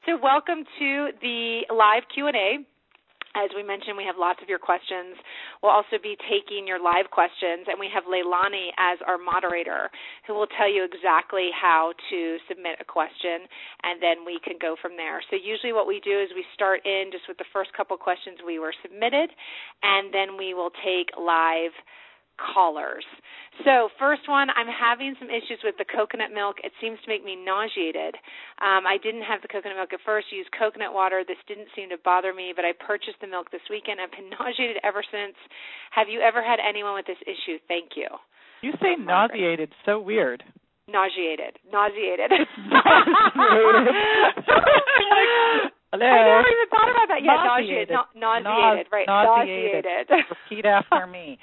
So welcome to the live Q&A. As we mentioned, we have lots of your questions. We'll also be taking your live questions, and we have Leilani as our moderator who will tell you exactly how to submit a question, and then we can go from there. So usually what we do is we start in just with the first couple questions we were submitted, and then we will take live callers. So first one, I'm having some issues with the coconut milk. It seems to make me nauseated. I didn't have the coconut milk at first, used coconut water. This didn't seem to bother me, but I purchased the milk this weekend. I've been nauseated ever since. Have you ever had anyone with this issue? Thank you. You say nauseated, so weird. Nauseated. Hello. I never even thought about that. Yeah, nauseated. Nauseated, right. Nauseated. Repeat after me.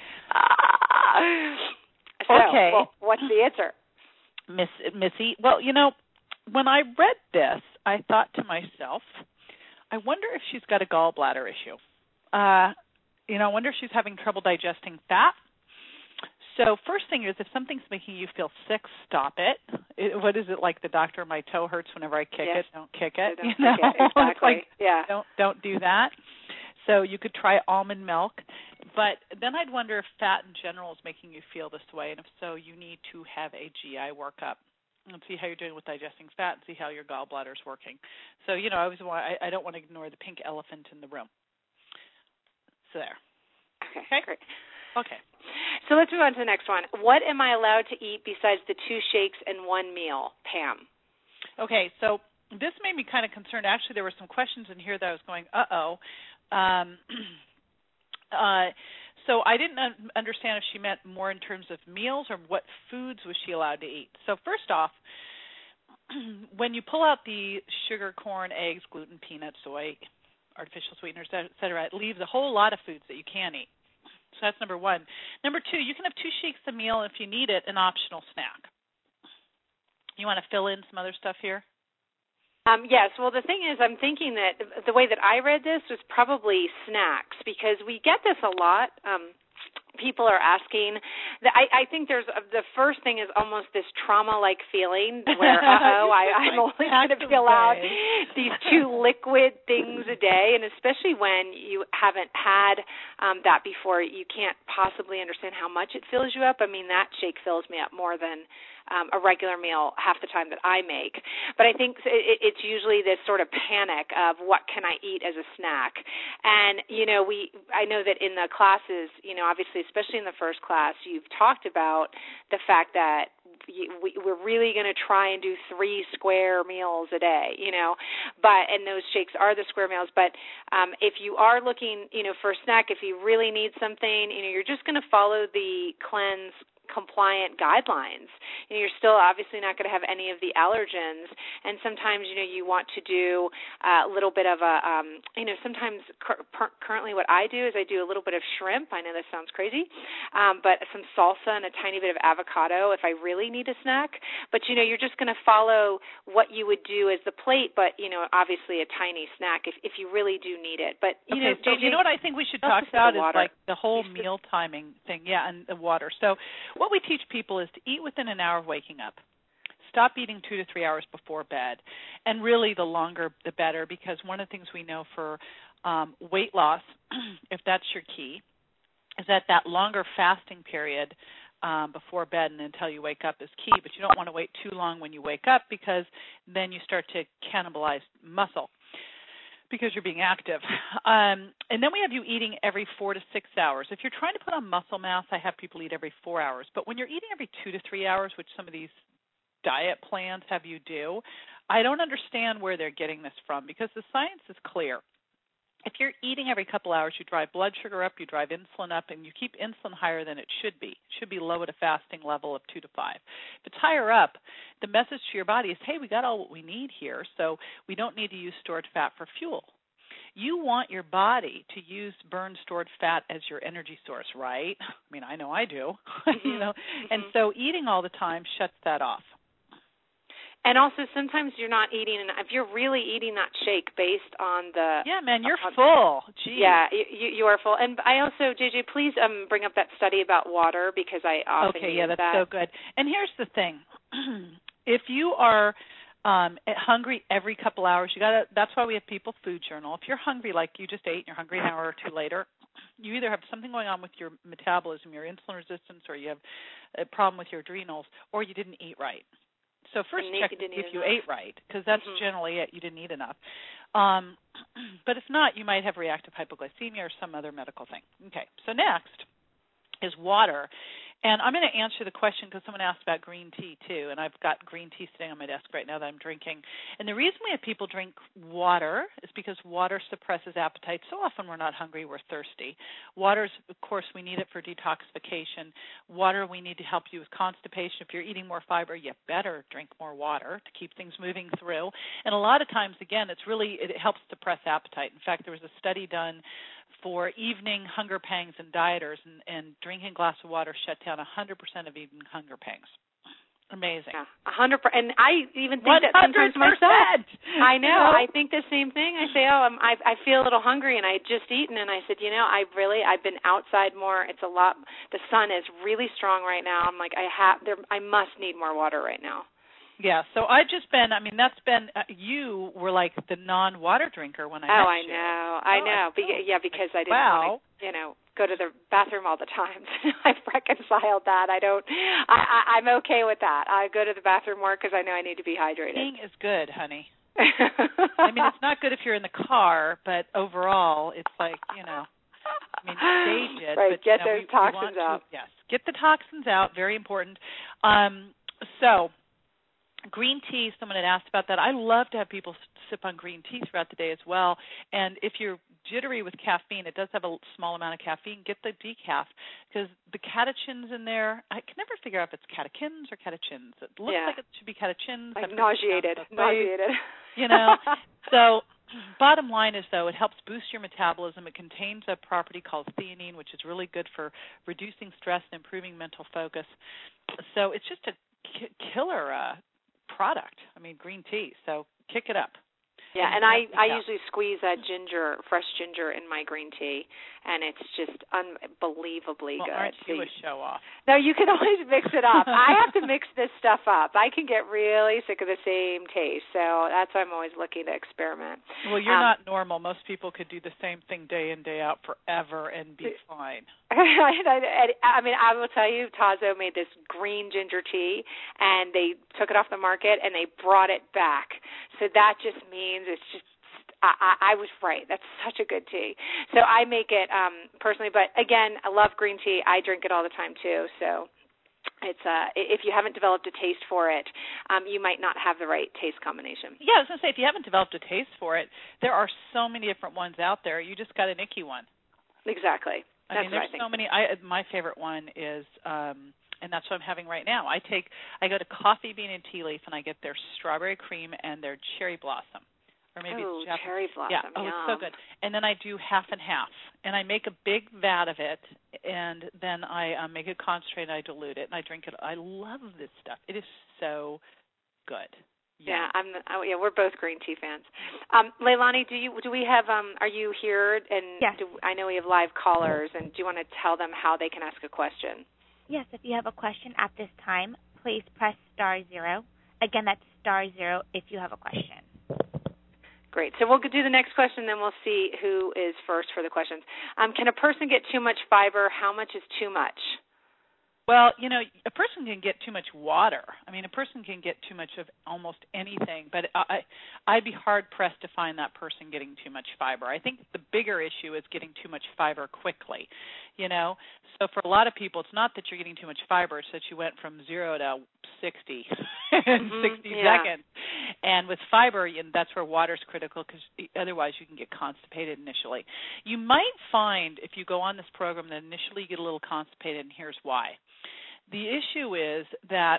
So, okay. Well, what's the answer? Missy, well, when I read this, I thought to myself, I wonder if she's got a gallbladder issue. I wonder if she's having trouble digesting fat. So first thing is, if something's making you feel sick, stop it. What is it like? The doctor, my toe hurts whenever I kick it. Don't kick it. Don't kick it. Exactly. Don't do that. So you could try almond milk. But then I'd wonder if fat in general is making you feel this way, and if so, you need to have a GI workup and see how you're doing with digesting fat and see how your gallbladder is working. So, I don't want to ignore the pink elephant in the room. So there. Okay, great. Okay. So let's move on to the next one. What am I allowed to eat besides the 2 shakes and 1 meal, Pam? Okay, so this made me kind of concerned. Actually, there were some questions in here that I was going, uh-oh. So I didn't understand if she meant more in terms of meals or what foods was she allowed to eat. So first off, when you pull out the sugar, corn, eggs, gluten, peanuts, soy, artificial sweeteners, et cetera, it leaves a whole lot of foods that you can eat. So that's number one. Number two, you can have 2 shakes a meal, and if you need it, an optional snack. You want to fill in some other stuff here? Yes. Well, the thing is, I'm thinking that the way that I read this was probably snacks, because we get this a lot. People are asking. I think the first thing is almost this trauma-like feeling where, I'm only going to be allowed these 2 liquid things a day, and especially when you haven't had that before, you can't possibly understand how much it fills you up. I mean, that shake fills me up more than a regular meal half the time that I make. But I think it's usually this sort of panic of what can I eat as a snack. And, I know that in the classes, obviously, especially in the first class, you've talked about the fact that we're really going to try and do 3 square meals a day, and those shakes are the square meals. But if you are looking, for a snack, if you really need something, you're just going to follow the cleanse compliant guidelines. You're still obviously not going to have any of the allergens, and sometimes you want to do a little bit of a sometimes currently what I do is I do a little bit of shrimp. I know this sounds crazy, but some salsa and a tiny bit of avocado if I really need a snack. But you're just going to follow what you would do as the plate, but obviously a tiny snack if you really do need it. But so what I think we should talk about is like the whole meal timing thing, and the water. So what we teach people is to eat within an hour of waking up. Stop eating 2 to 3 hours before bed. And really the longer the better, because one of the things we know for weight loss, if that's your key, is that longer fasting period before bed and until you wake up is key. But you don't want to wait too long when you wake up, because then you start to cannibalize muscle, because you're being active. And then we have you eating every 4 to 6 hours. If you're trying to put on muscle mass, I have people eat every 4 hours. But when you're eating every 2 to 3 hours, which some of these diet plans have you do, I don't understand where they're getting this from, because the science is clear. If you're eating every couple hours, you drive blood sugar up, you drive insulin up, and you keep insulin higher than it should be. It should be low at a fasting level of 2 to 5. If it's higher up, the message to your body is, hey, we got all what we need here, so we don't need to use stored fat for fuel. You want your body to use burned stored fat as your energy source, right? I mean, I know I do, and so eating all the time shuts that off. And also, sometimes you're not eating, and if you're really eating that shake based on the... Yeah, man, you're full. Jeez. Yeah, you are full. And I also, JJ, please bring up that study about water, because I often use that. Okay, yeah, that's so good. And here's the thing. If you are Hungry every couple hours. That's why we have people food journal. If you're hungry, like you just ate, and you're hungry an hour or two later, you either have something going on with your metabolism, your insulin resistance, or you have a problem with your adrenals, or you didn't eat right. So first check if you ate right, because that's generally it. You didn't eat enough. But if not, you might have reactive hypoglycemia or some other medical thing. Okay, so next is water. And I'm going to answer the question because someone asked about green tea too, and I've got green tea sitting on my desk right now that I'm drinking. And the reason we have people drink water is because water suppresses appetite. So often we're not hungry, we're thirsty. Water, of course, we need it for detoxification. Water we need to help you with constipation. If you're eating more fiber, you better drink more water to keep things moving through. And a lot of times, again, it helps suppress appetite. In fact, there was a study done for evening hunger pangs and dieters, and drinking a glass of water shut down 100% of evening hunger pangs. Amazing. Yeah, 100%. And I even think 100%. That sometimes myself. I know. I think the same thing. I say, I feel a little hungry, and I had just eaten, and I said, I've been outside more. It's a lot. The sun is really strong right now. I'm like, I must need more water right now. Yeah, so you were like the non-water drinker when I met you. I know. Because I didn't want to, go to the bathroom all the time. I've reconciled that. I'm okay with that. I go to the bathroom more because I know I need to be hydrated. Peeing is good, honey. It's not good if you're in the car, but overall, it's like, stage it. Right, but, get those toxins out. Yes, get the toxins out, very important. So green tea, someone had asked about that. I love to have people sip on green tea throughout the day as well. And if you're jittery with caffeine, it does have a small amount of caffeine. Get the decaf because the catechins in there, I can never figure out if it's catechins or catechins. It looks like it should be catechins. Like nauseated. So bottom line is, though, it helps boost your metabolism. It contains a property called theanine, which is really good for reducing stress and improving mental focus. So it's just a killer product. Green tea. So kick it up. Yeah, and I usually squeeze fresh ginger in my green tea, and it's just unbelievably good. Aren't you a show off? No, you can always mix it up. I have to mix this stuff up. I can get really sick of the same taste, so that's why I'm always looking to experiment. Well, you're not normal. Most people could do the same thing day in, day out forever and be fine. I will tell you, Tazo made this green ginger tea, and they took it off the market, and they brought it back. So that just means it's just, I was right. That's such a good tea. So I make it personally, but again, I love green tea. I drink it all the time too. So it's if you haven't developed a taste for it, you might not have the right taste combination. Yeah, I was going to say, if you haven't developed a taste for it, there are so many different ones out there. You just got an icky one. Exactly. There's so many. My favorite one is, and that's what I'm having right now. I go to Coffee Bean and Tea Leaf, and I get their strawberry cream and their cherry blossom. Or maybe it's cherry blossom. Yeah, it's so good. And then I do half and half, and I make a big vat of it, and then I make it concentrated, and I dilute it, and I drink it. I love this stuff. It is so good. Yeah, we're both green tea fans. Leilani, do we have? Are you here? And yes. I know we have live callers, and do you want to tell them how they can ask a question? Yes, if you have a question at this time, please press *0. Again, that's *0 if you have a question. Great. So we'll do the next question, then we'll see who is first for the questions. Can a person get too much fiber? How much is too much? Well, a person can get too much water. A person can get too much of almost anything, but I'd be hard-pressed to find that person getting too much fiber. I think the bigger issue is getting too much fiber quickly, So for a lot of people, it's not that you're getting too much fiber, it's that you went from 0 to 60 in 60 seconds. And with fiber, that's where water's critical because otherwise you can get constipated initially. You might find if you go on this program that initially you get a little constipated, and here's why. The issue is that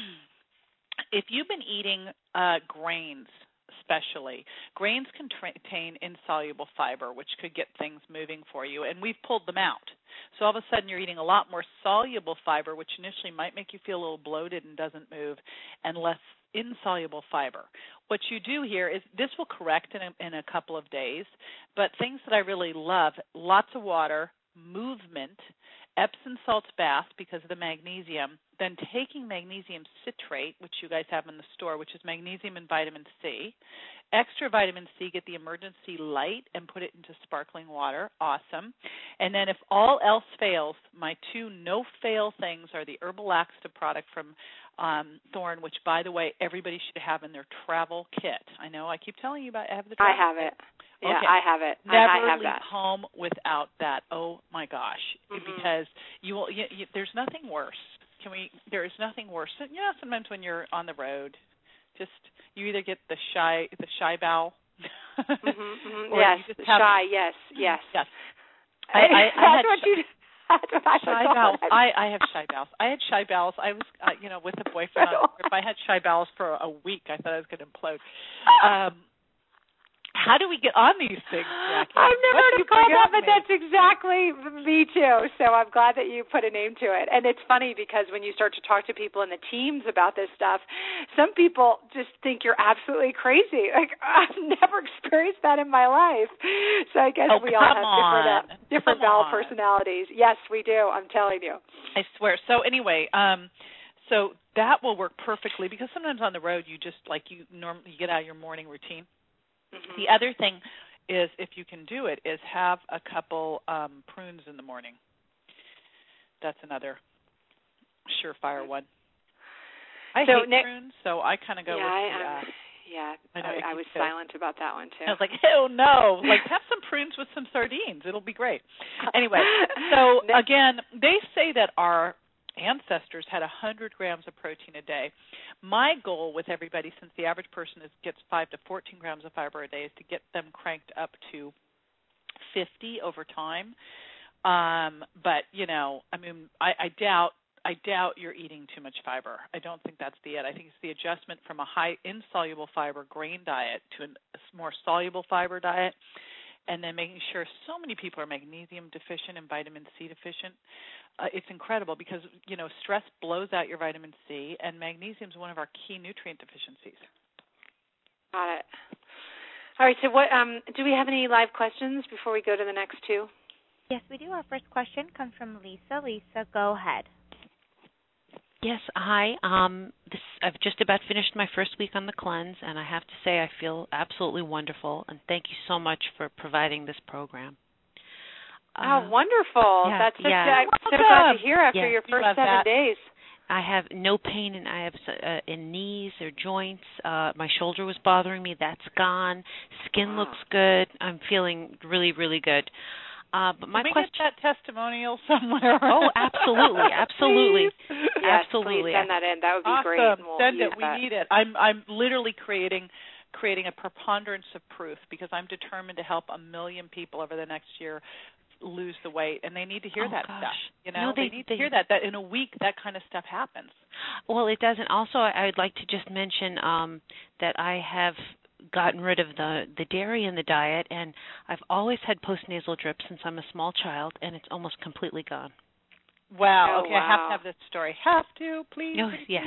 if you've been eating grains, especially, grains contain insoluble fiber, which could get things moving for you, and we've pulled them out. So all of a sudden you're eating a lot more soluble fiber, which initially might make you feel a little bloated and doesn't move, and less insoluble fiber. What you do here is this will correct in a couple of days, but things that I really love, lots of water, movement, Epsom salts bath because of the magnesium, then taking magnesium citrate, which you guys have in the store, which is magnesium and vitamin C. Extra vitamin C, get the emergency light and put it into sparkling water. Awesome. And then if all else fails, my two no-fail things are the Herbal Laxative product from Thorne, which, by the way, everybody should have in their travel kit. I know I keep telling you about I have the travel I have kit. it. Yeah, okay. I have it. Never I have leave that. home without that. Oh my gosh! Because you will. There's nothing worse. There is nothing worse. Sometimes when you're on the road, just you either get the shy bowel. Or yes, you just have, shy. Yes. Yes. I had what you. shy bowels. I have shy bowels. I had shy bowels. I was, with a boyfriend on a trip. I had shy bowels for a week. I thought I was going to implode. How do we get on these things, Jackie? I've never heard it called that, but that's exactly me too. So I'm glad that you put a name to it. And it's funny because when you start to talk to people in the teams about this stuff, some people just think you're absolutely crazy. Like, I've never experienced that in my life. So I guess we all have different bowel personalities. Yes, we do. I'm telling you. I swear. So anyway, so that will work perfectly because sometimes on the road you just you get out of your morning routine. The other thing is, if you can do it, is have a couple prunes in the morning. That's another surefire one. I hate prunes, so I kind of go with the... I was silent about that one, too. I was like, oh, no. Have some prunes with some sardines. It'll be great. Anyway, so, again, they say that our ancestors had 100 grams of protein a day. My goal with everybody, since the average person gets 5 to 14 grams of fiber a day, is to get them cranked up to 50 over time. But I doubt you're eating too much fiber. I don't think that's it. I think it's the adjustment from a high insoluble fiber grain diet to a more soluble fiber diet. And then making sure so many people are magnesium deficient and vitamin C deficient. It's incredible because, stress blows out your vitamin C, and magnesium is one of our key nutrient deficiencies. Got it. All right, so what do we have any live questions before we go to the next two? Yes, we do. Our first question comes from Lisa. Lisa, go ahead. Yes, hi. I've just about finished my first week on the cleanse, and I have to say I feel absolutely wonderful, and thank you so much for providing this program. Oh, wonderful. Yeah, That's I'm so glad to hear after your first 7 days. I have no pain in knees or joints. My shoulder was bothering me. That's gone. Skin looks good. I'm feeling really, really good. But my question, get that testimonial somewhere? Oh, absolutely, absolutely, yes, absolutely. Please send that in. That would be awesome. Great. We'll send it. We need it. I'm literally creating a preponderance of proof because I'm determined to help 1 million people over the next year lose the weight, and they need to hear that stuff. They need to hear that in a week that kind of stuff happens. Well, it doesn't. Also, I'd like to just mention that I have gotten rid of the dairy in the diet, and I've always had postnasal drip since I'm a small child, and it's almost completely gone. Wow. Okay, I have to have this story. Have to, please. Oh, yes.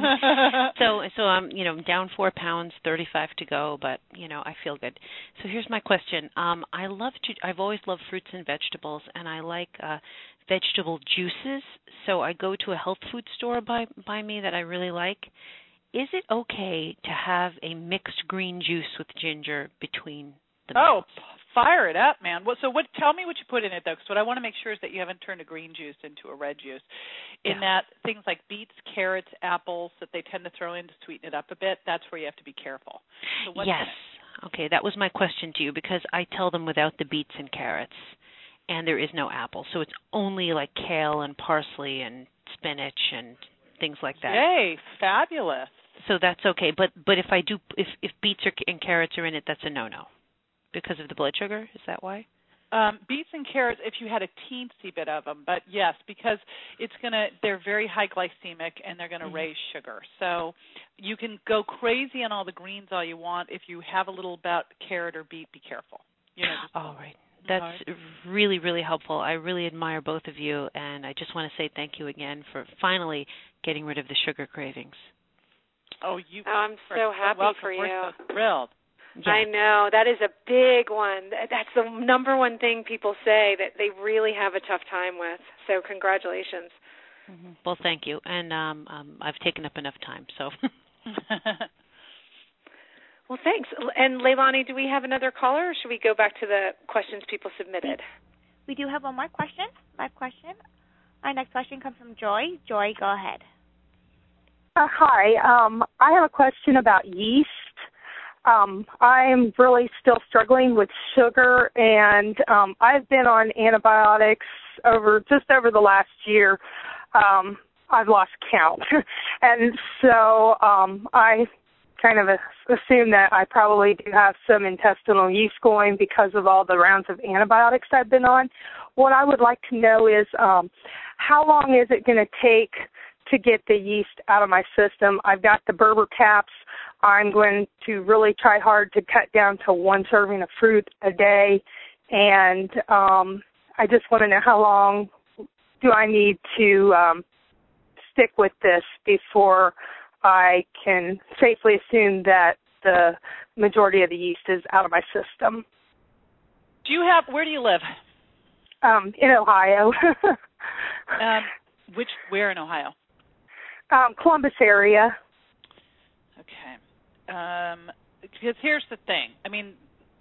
So I'm, down 4 pounds, 35 to go, but I feel good. So here's my question. I've always loved fruits and vegetables, and I like vegetable juices. So I go to a health food store by me that I really like. Is it okay to have a mixed green juice with ginger between the meals? Fire it up, man. Tell me what you put in it, though, because what I want to make sure is that you haven't turned a green juice into a red juice. In that things like beets, carrots, apples that they tend to throw in to sweeten it up a bit, that's where you have to be careful. So what's in it? Okay, that was my question to you because I tell them without the beets and carrots, and there is no apple. So it's only like kale and parsley and spinach and things like that. Yay, fabulous. So that's okay, but if beets and carrots are in it, that's a no-no because of the blood sugar. Is that why? Beets and carrots, if you had a teensy bit of them, but yes, because they're very high glycemic and they're going to raise sugar. So you can go crazy on all the greens all you want. If you have a little about carrot or beet, be careful. All right. That's really, really helpful. I really admire both of you, and I just want to say thank you again for finally getting rid of the sugar cravings. I'm so happy for you. We're so thrilled. Yeah. I know. That is a big one. That's the number one thing people say that they really have a tough time with. So congratulations. Mm-hmm. Well, thank you. And I've taken up enough time, so. Well, thanks. And Leilani, do we have another caller, or should we go back to the questions people submitted? We do have one more question, live question. Our next question comes from Joy. Joy, go ahead. Hi. I have a question about yeast. I'm really still struggling with sugar, and I've been on antibiotics over the last year. I've lost count. And so I kind of assume that I probably do have some intestinal yeast going because of all the rounds of antibiotics I've been on. What I would like to know is how long is it going to take to get the yeast out of my system? I've got the Berber caps. I'm going to really try hard to cut down to one serving of fruit a day. And I just want to know, how long do I need to stick with this before I can safely assume that the majority of the yeast is out of my system? Where do you live? In Ohio. Where in Ohio? Columbus area. Okay. Because here's the thing. I mean,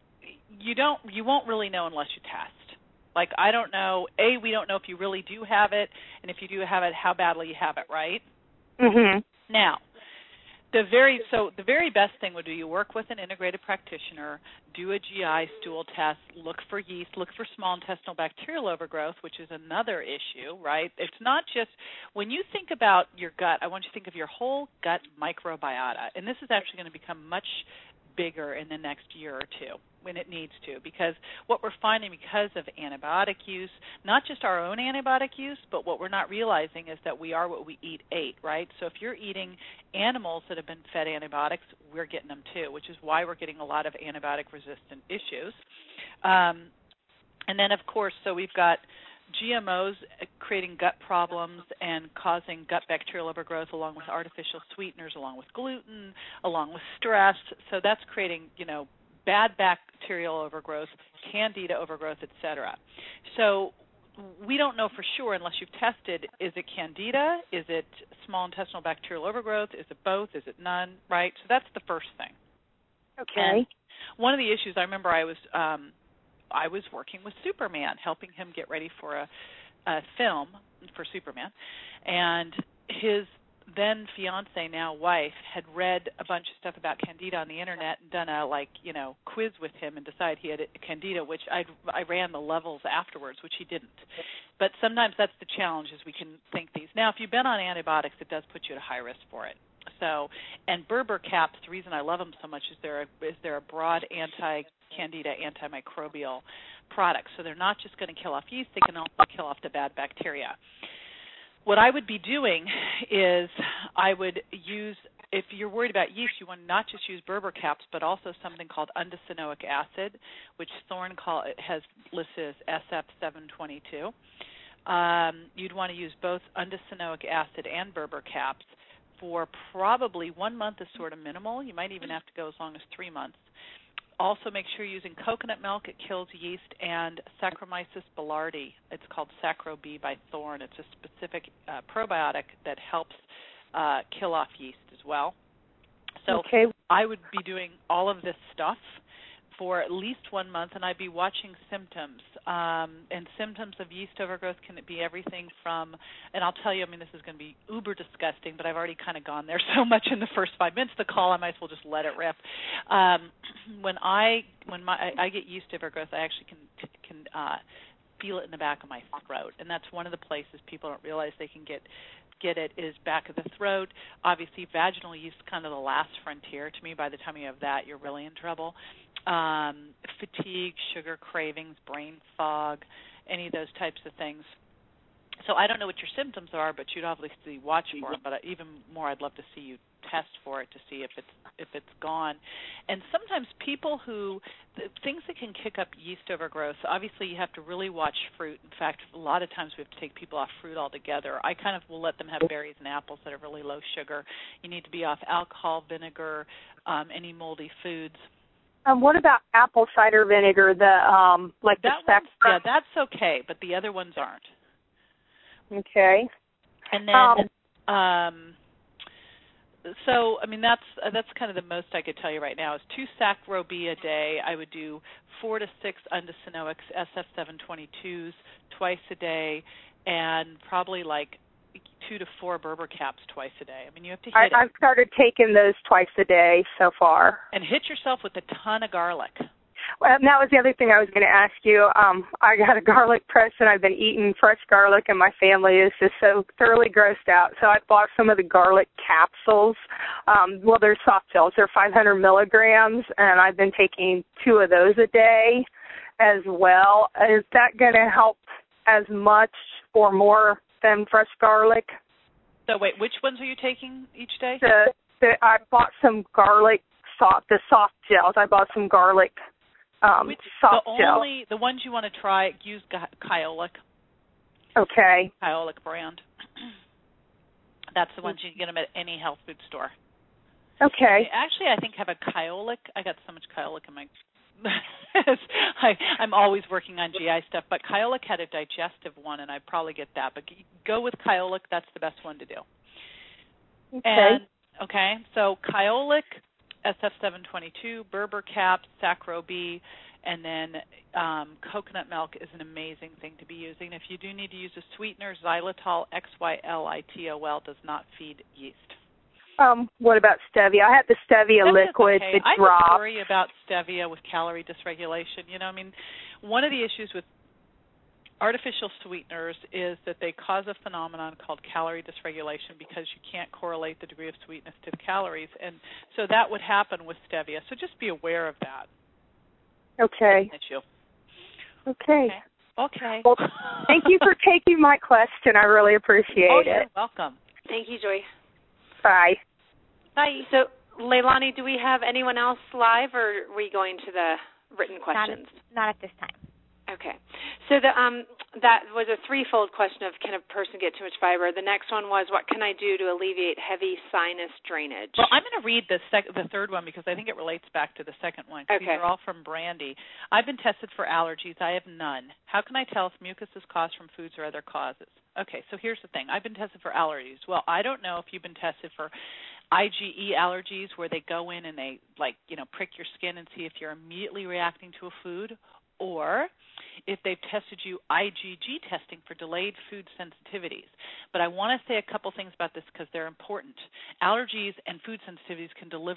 you won't really know unless you test. Like, I don't know. We don't know if you really do have it, and if you do have it, how badly you have it, right? Mhm. Now, the very best thing would be you work with an integrated practitioner, do a GI stool test, look for yeast, look for small intestinal bacterial overgrowth, which is another issue, right? It's not just, when you think about your gut, I want you to think of your whole gut microbiota, and this is actually going to become much bigger in the next year or two when it needs to, because what we're finding because of antibiotic use, not just our own antibiotic use, but what we're not realizing is that we are what we ate, right? So if you're eating animals that have been fed antibiotics, we're getting them too, which is why we're getting a lot of antibiotic-resistant issues. And then, of course, so we've got GMOs creating gut problems and causing gut bacterial overgrowth, along with artificial sweeteners, along with gluten, along with stress. So that's creating, bad bacterial overgrowth, candida overgrowth, etc. So we don't know for sure unless you've tested, is it candida? Is it small intestinal bacterial overgrowth? Is it both? Is it none? Right? So that's the first thing. Okay. And one of the issues, I remember I was working with Superman, helping him get ready for a film for Superman, and his then fiance, now wife, had read a bunch of stuff about candida on the internet and done a quiz with him and decided he had candida, which I ran the levels afterwards, which he didn't. But sometimes that's the challenge, is we can think these. Now, if you've been on antibiotics, it does put you at a high risk for it. So, and Berber caps, the reason I love them so much is they're a broad anti-candida, antimicrobial product. So they're not just going to kill off yeast, they can also kill off the bad bacteria. What I would be doing is I would use, if you're worried about yeast, you want to not just use Berber caps, but also something called undecanoic acid, which Thorne has listed as SF722. You'd want to use both undecanoic acid and Berber caps for probably 1 month is sort of minimal. You might even have to go as long as 3 months. Also, make sure you're using coconut milk. It kills yeast. And Saccharomyces boulardii. It's called Sacro-B by Thorne. It's a specific probiotic that helps kill off yeast as well. So okay. I would be doing all of this stuff for at least 1 month, and I'd be watching symptoms. And symptoms of yeast overgrowth can be everything from, and I'll tell you, this is going to be uber disgusting, but I've already kind of gone there so much in the first 5 minutes of the call, I might as well just let it rip. When I get yeast overgrowth, I actually can feel it in the back of my throat, and that's one of the places people don't realize they can get it is back of the throat. Obviously, vaginal yeast is kind of the last frontier. To me, by the time you have that, you're really in trouble. Fatigue, sugar cravings, brain fog, any of those types of things. So I don't know what your symptoms are, but you'd obviously watch for them. But even more, I'd love to see you test for it to see if it's gone. And sometimes people things that can kick up yeast overgrowth, obviously you have to really watch fruit. In fact, a lot of times we have to take people off fruit altogether. I kind of will let them have berries and apples that are really low sugar. You need to be off alcohol, vinegar, any moldy foods. What about apple cider vinegar? Like the spectrum? Yeah, that's okay, but the other ones aren't. Okay. And then, so I mean that's kind of the most I could tell you right now is 2 Sac-Robi a day. I would do 4 to 6 undecanoics SF722s twice a day, and probably like 2 to 4 Berber caps twice a day. I mean, you have to hit it. I've started taking those twice a day so far. And hit yourself with a ton of garlic. Well, and that was the other thing I was going to ask you. I got a garlic press, and I've been eating fresh garlic, and my family is just so thoroughly grossed out. So I bought some of the garlic capsules. Well, they're soft gels. They're 500 milligrams, and I've been taking 2 of those a day as well. Is that going to help as much or more than fresh garlic? So wait, which ones are you taking each day? I bought some garlic the soft gels. I bought some garlic soft gel. The ones you want to try, use Kyolic. Okay. Kyolic brand. That's the ones you can get them at any health food store. Okay. Actually, I think have a Kyolic. I got so much Kyolic in my I'm always working on GI stuff, but Kyolic had a digestive one, and I'd probably get that. But go with Kyolic. That's the best one to do. Okay. So Kyolic, SF722, Berber caps, Sac-Robi, and then coconut milk is an amazing thing to be using. If you do need to use a sweetener, xylitol, XYLITOL, does not feed yeast. What about stevia? I have the stevia liquid, okay. the drop. I worry about stevia with calorie dysregulation. You know, I mean, one of the issues with artificial sweeteners is that they cause a phenomenon called calorie dysregulation because you can't correlate the degree of sweetness to the calories. And so that would happen with stevia. So just be aware of that. Okay. Okay. Okay. Well, thank you for taking my question. I really appreciate it. You're welcome. Thank you, Joy. Bye. Bye. So, Leilani, do we have anyone else live, or are we going to the written questions? Not at this time. Okay. So that was a threefold question of can a person get too much fiber? The next one was what can I do to alleviate heavy sinus drainage? Well, I'm going to read the third one because I think it relates back to the second one. Okay. These are all from Brandy. I've been tested for allergies. I have none. How can I tell if mucus is caused from foods or other causes? Okay, so here's the thing. I've been tested for allergies. Well, I don't know if you've been tested for IgE allergies where they go in and they prick your skin and see if you're immediately reacting to a food, or if they've tested you IgG testing for delayed food sensitivities. But I want to say a couple things about this because they're important. Allergies and food sensitivities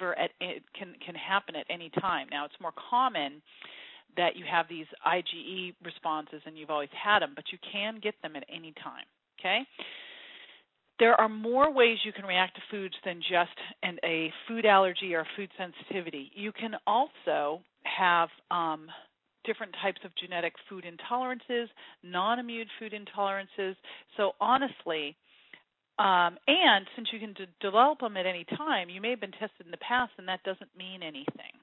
can happen at any time. Now, it's more common that you have these IgE responses and you've always had them, but you can get them at any time, okay? There are more ways you can react to foods than just a food allergy or food sensitivity. You can also have different types of genetic food intolerances, non-immune food intolerances. So honestly, and since you can develop them at any time, you may have been tested in the past and that doesn't mean anything.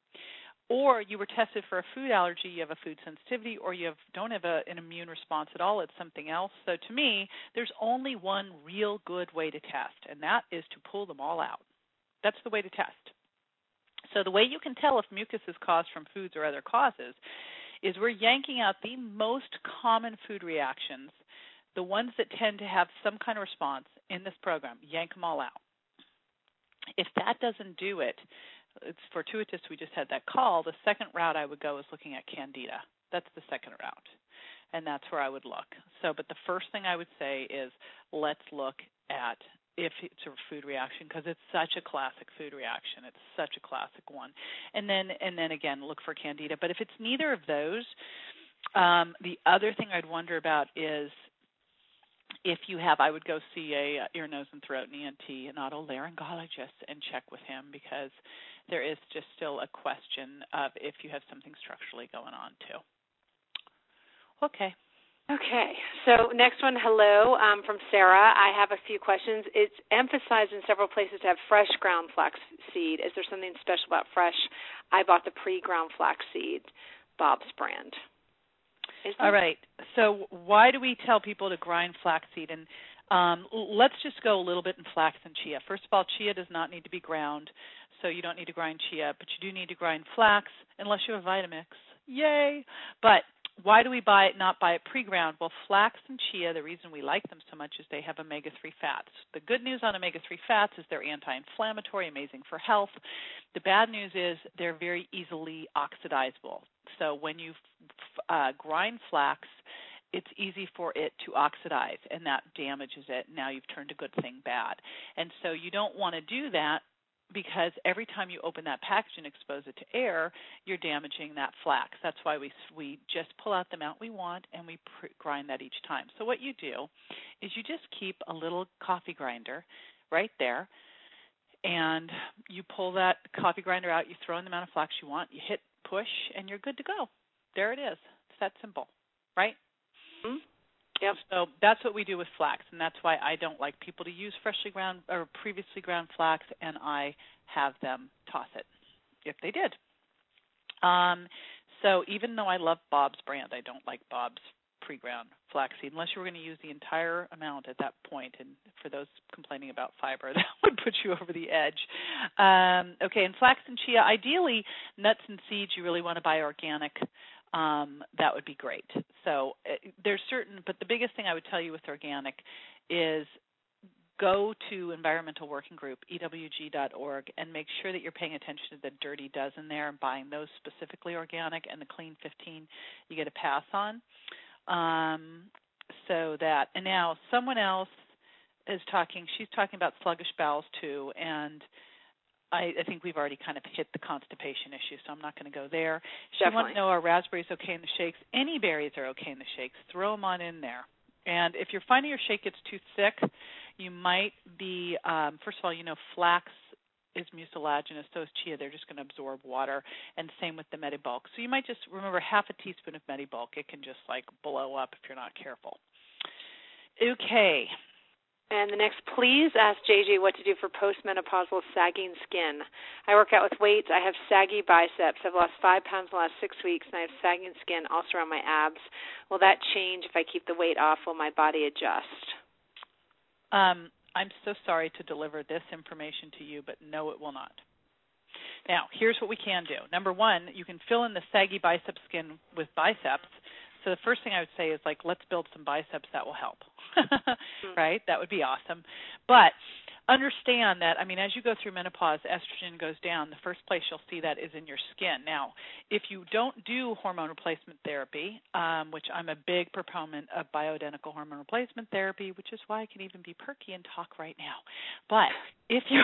Or you were tested for a food allergy, you have a food sensitivity, or you don't have an immune response at all, it's something else. So to me, there's only one real good way to test, and that is to pull them all out. That's the way to test. So the way you can tell if mucus is caused from foods or other causes is we're yanking out the most common food reactions, the ones that tend to have some kind of response in this program, yank them all out. If that doesn't do it, it's fortuitous we just had that call. The second route I would go is looking at Candida. That's the second route, and that's where I would look. So, but the first thing I would say is let's look at if it's a food reaction because it's such a classic food reaction. It's such a classic one. And then again, look for Candida. But if it's neither of those, the other thing I'd wonder about is if you have, I would go see a ear, nose, and throat, and ENT, an otolaryngologist, and check with him because there is just still a question of if you have something structurally going on too. Okay. Okay. So next one, hello, from Sarah. I have a few questions. It's emphasized in several places to have fresh ground flaxseed. Is there something special about fresh? I bought the pre-ground flaxseed, Bob's brand. All right. So why do we tell people to grind flaxseed? And Let's just go a little bit in flax and chia. First of all, chia does not need to be ground, so you don't need to grind chia, but you do need to grind flax unless you have Vitamix. Yay! But why do we not buy it pre-ground? Well, flax and chia, the reason we like them so much is they have omega-3 fats. The good news on omega-3 fats is they're anti-inflammatory, amazing for health. The bad news is they're very easily oxidizable. So when you grind flax, it's easy for it to oxidize, and that damages it. Now you've turned a good thing bad. And so you don't want to do that, because every time you open that package and expose it to air, you're damaging that flax. That's why we just pull out the amount we want, and we grind that each time. So what you do is you just keep a little coffee grinder right there, and you pull that coffee grinder out, you throw in the amount of flax you want, you hit push, and you're good to go. There it is. It's that simple, right? Mm-hmm. Yep. So that's what we do with flax, and that's why I don't like people to use freshly ground or previously ground flax, and I have them toss it if they did. So even though I love Bob's brand, I don't like Bob's pre-ground flaxseed unless you were going to use the entire amount at that point. And for those complaining about fiber, that would put you over the edge. Okay, and flax and chia, ideally nuts and seeds you really want to buy organic. That would be great. So there's but the biggest thing I would tell you with organic is go to Environmental Working Group, EWG.org, and make sure that you're paying attention to the Dirty Dozen there and buying those specifically organic, and the Clean 15 you get a pass on. And now someone else is talking, she's talking about sluggish bowels too, and I think we've already kind of hit the constipation issue, so I'm not going to go there. She wants to know, are raspberries okay in the shakes? Any berries are okay in the shakes. Throw them on in there. And if you're finding your shake gets too thick, you might be, first of all, flax is mucilaginous, so is chia. They're just going to absorb water, and same with the Medibulk. So you might just remember half a teaspoon of Medibulk. It can just blow up if you're not careful. Okay. And the next, please ask JJ what to do for postmenopausal sagging skin. I work out with weights. I have saggy biceps. I've lost 5 pounds in the last 6 weeks, and I have sagging skin also around my abs. Will that change if I keep the weight off? Will my body adjust? I'm so sorry to deliver this information to you, but no, it will not. Now, here's what we can do. Number one, you can fill in the saggy bicep skin with biceps. So the first thing I would say is, let's build some biceps. That will help, right? That would be awesome. But understand that, as you go through menopause, estrogen goes down. The first place you'll see that is in your skin. Now, if you don't do hormone replacement therapy, which I'm a big proponent of bioidentical hormone replacement therapy, which is why I can even be perky and talk right now. But if you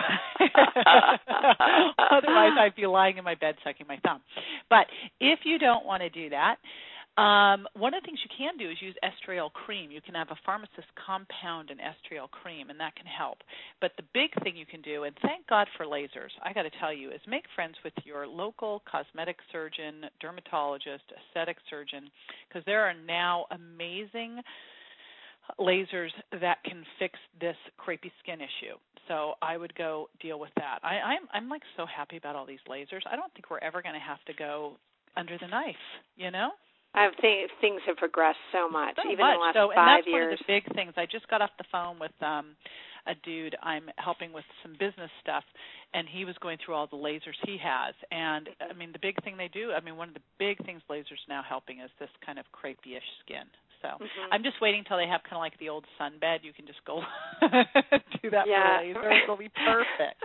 otherwise I'd be lying in my bed sucking my thumb. But if you don't want to do that, one of the things you can do is use estriol cream. You can have a pharmacist compound an estriol cream, and that can help. But the big thing you can do, and thank God for lasers, I got to tell you, is make friends with your local cosmetic surgeon, dermatologist, aesthetic surgeon, because there are now amazing lasers that can fix this crepey skin issue. So I would go deal with that. I'm so happy about all these lasers. I don't think we're ever going to have to go under the knife, I think things have progressed so much, even in the last 5 years. And that's one of the big things. I just got off the phone with a dude I'm helping with some business stuff, and he was going through all the lasers he has. And, the big thing they do, one of the big things lasers now helping is this kind of crepey-ish skin. So I'm just waiting until they have kind of like the old sunbed. You can just go do that for a laser. It'll be perfect.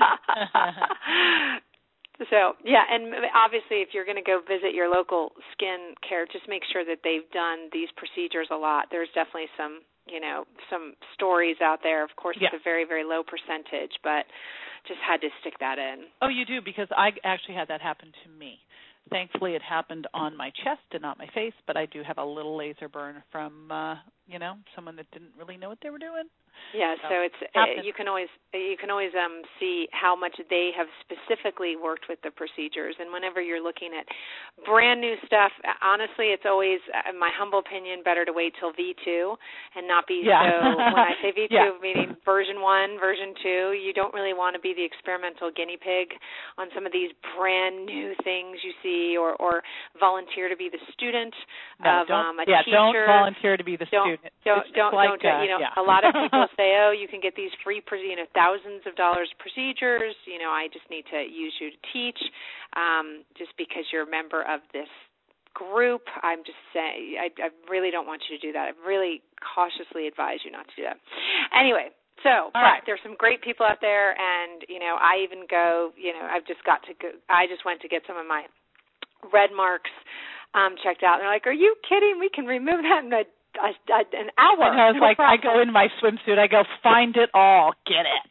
So, and obviously if you're going to go visit your local skin care, just make sure that they've done these procedures a lot. There's definitely some stories out there. Of course, it's a very, very low percentage, but just had to stick that in. Oh, you do, because I actually had that happen to me. Thankfully, it happened on my chest and not my face, but I do have a little laser burn from, someone that didn't really know what they were doing. Yeah, so it's you can always see how much they have specifically worked with the procedures. And whenever you're looking at brand new stuff, honestly, it's always, in my humble opinion, better to wait till V2 and not be so. When I say V2, meaning version 1, version 2, you don't really want to be the experimental guinea pig on some of these brand new things you see, or volunteer to be the student of a teacher. Don't volunteer to be the student. Don't. A lot of people say, oh, you can get these free, thousands of dollars procedures. I just need to use you to teach, just because you're a member of this group. I'm just saying, I really don't want you to do that. I really cautiously advise you not to do that. Anyway. So, there's some great people out there, and I even go. I just went to get some of my red marks checked out. And they're like, "Are you kidding? We can remove that in an hour." And I was like, I go in my swimsuit. I go, find it all, get it.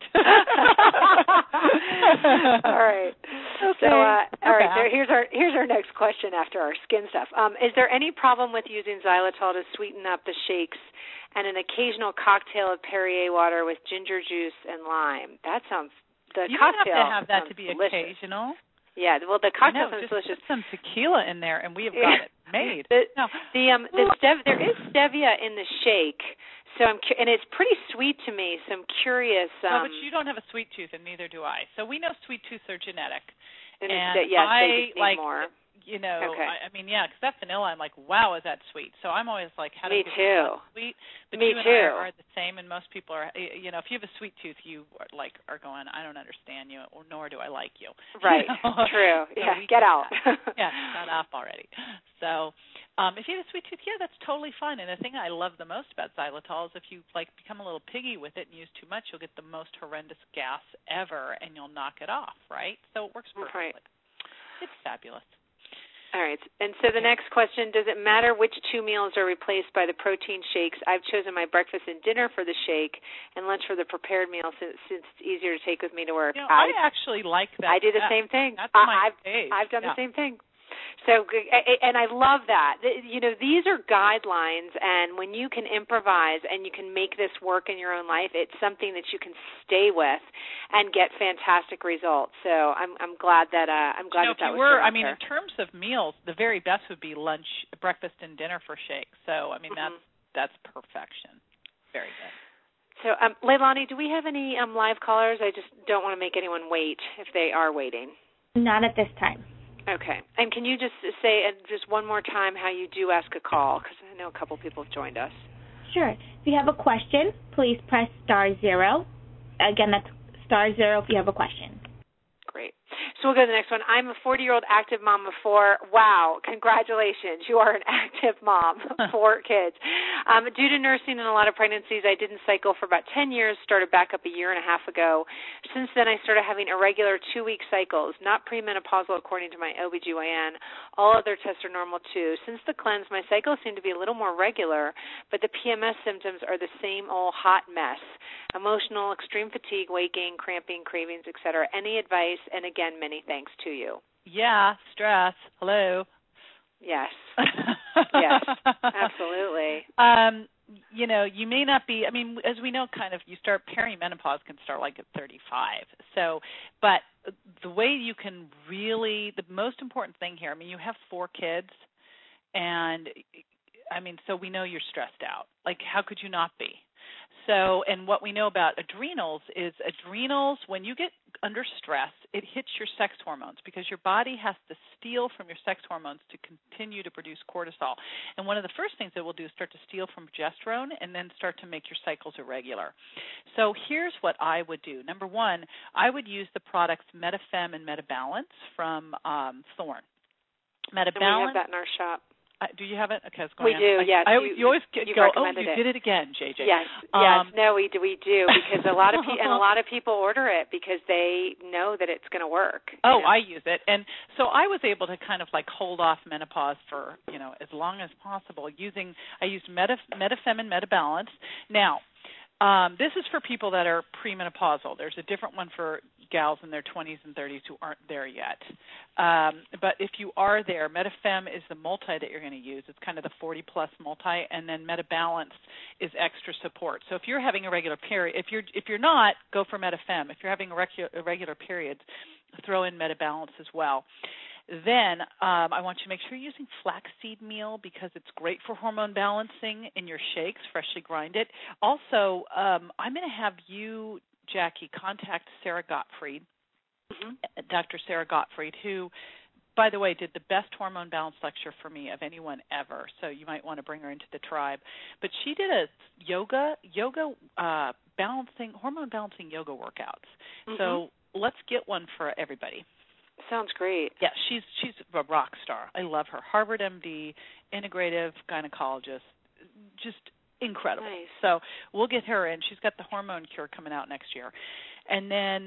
All right. Okay. So, all right. So here's our next question after our skin stuff. Is there any problem with using xylitol to sweeten up the shakes and an occasional cocktail of Perrier water with ginger juice and lime? That sounds You cocktail. You don't have to have that to be delicious. Occasional. Yeah, well, the cocktail sounds delicious. Put some tequila in there, and we have got it made. There is stevia in the shake, so and it's pretty sweet to me. So I'm curious. But you don't have a sweet tooth, and neither do I. So we know sweet tooths are genetic. And they just need more. Okay. I mean, because that vanilla, I'm like, wow, is that sweet? So I'm always like, how do you get that sweet? But Me you too. and I are the same, and most people are, if you have a sweet tooth, you are going, I don't understand you, or nor do I like you. Right. True. So get out. Shut up already. So if you have a sweet tooth, that's totally fine. And the thing I love the most about xylitol is if you become a little piggy with it and use too much, you'll get the most horrendous gas ever, and you'll knock it off, right? So it works perfectly. Right. It's fabulous. All right. And so the next question, does it matter which 2 meals are replaced by the protein shakes? I've chosen my breakfast and dinner for the shake and lunch for the prepared meal since it's easier to take with me to work. I actually like that. I do the same thing. That's my page. I've done the same thing. So, and I love that. These are guidelines, and when you can improvise and you can make this work in your own life, it's something that you can stay with and get fantastic results. So I'm glad that that was in terms of meals, the very best would be lunch, breakfast, and dinner for shakes. So, that's perfection. Very good. So, Leilani, do we have any live callers? I just don't want to make anyone wait if they are waiting. Not at this time. Okay. And can you just say just one more time how you do ask a call? Because I know a couple people have joined us. Sure. If you have a question, please press *0. Again, that's *0 if you have a question. Great. So we'll go to the next one. I'm a 40-year-old active mom of 4. Wow, congratulations. You are an active mom, 4 kids. Due to nursing and a lot of pregnancies, I didn't cycle for about 10 years, started back up a year and a half ago. Since then, I started having irregular 2-week cycles, not premenopausal according to my OBGYN. All other tests are normal too. Since the cleanse, my cycles seem to be a little more regular, but the PMS symptoms are the same old hot mess. Emotional, extreme fatigue, weight gain, cramping, cravings, etc. Any advice? And again, many thanks to you. Yeah, stress. Hello. Yes. Yes, absolutely. You may not be, as we know, you start, perimenopause can start like at 35. So, but the way you can really, the most important thing here, you have 4 kids, and, so we know you're stressed out. Like, how could you not be? So, and what we know about adrenals is when you get under stress, it hits your sex hormones because your body has to steal from your sex hormones to continue to produce cortisol. And one of the first things it will do is start to steal from progesterone and then start to make your cycles irregular. So here's what I would do. Number 1, I would use the products Metafem and Metabalance from Thorne. Metabalance. And we have that in our shop. Do you have it? Okay, it's going we do, yes. You always go, you did it again, JJ. Yes, no, we do because a lot of people order it because they know that it's going to work. I use it, and so I was able to kind of hold off menopause for as long as possible. I used Metafem and Metabalance. Now, this is for people that are premenopausal. There's a different one for gals in their 20s and 30s who aren't there yet. But if you are there, MetaFem is the multi that you're going to use. It's kind of the 40-plus multi, and then MetaBalance is extra support. So if you're having a regular period, if you're not, go for MetaFem. If you're having irregular periods, throw in MetaBalance as well. Then I want you to make sure you're using flaxseed meal because it's great for hormone balancing in your shakes, freshly grinded. Also, I'm going to have you, Jackie, contact Sarah Gottfried, Dr. Sarah Gottfried, who, by the way, did the best hormone balance lecture for me of anyone ever, so you might want to bring her into the tribe. But she did a hormone balancing yoga workouts. So let's get one for everybody. Sounds great. Yeah, she's a rock star. I love her. Harvard MD, integrative gynecologist, just incredible. Nice. So we'll get her in. She's got the hormone cure coming out next year. And then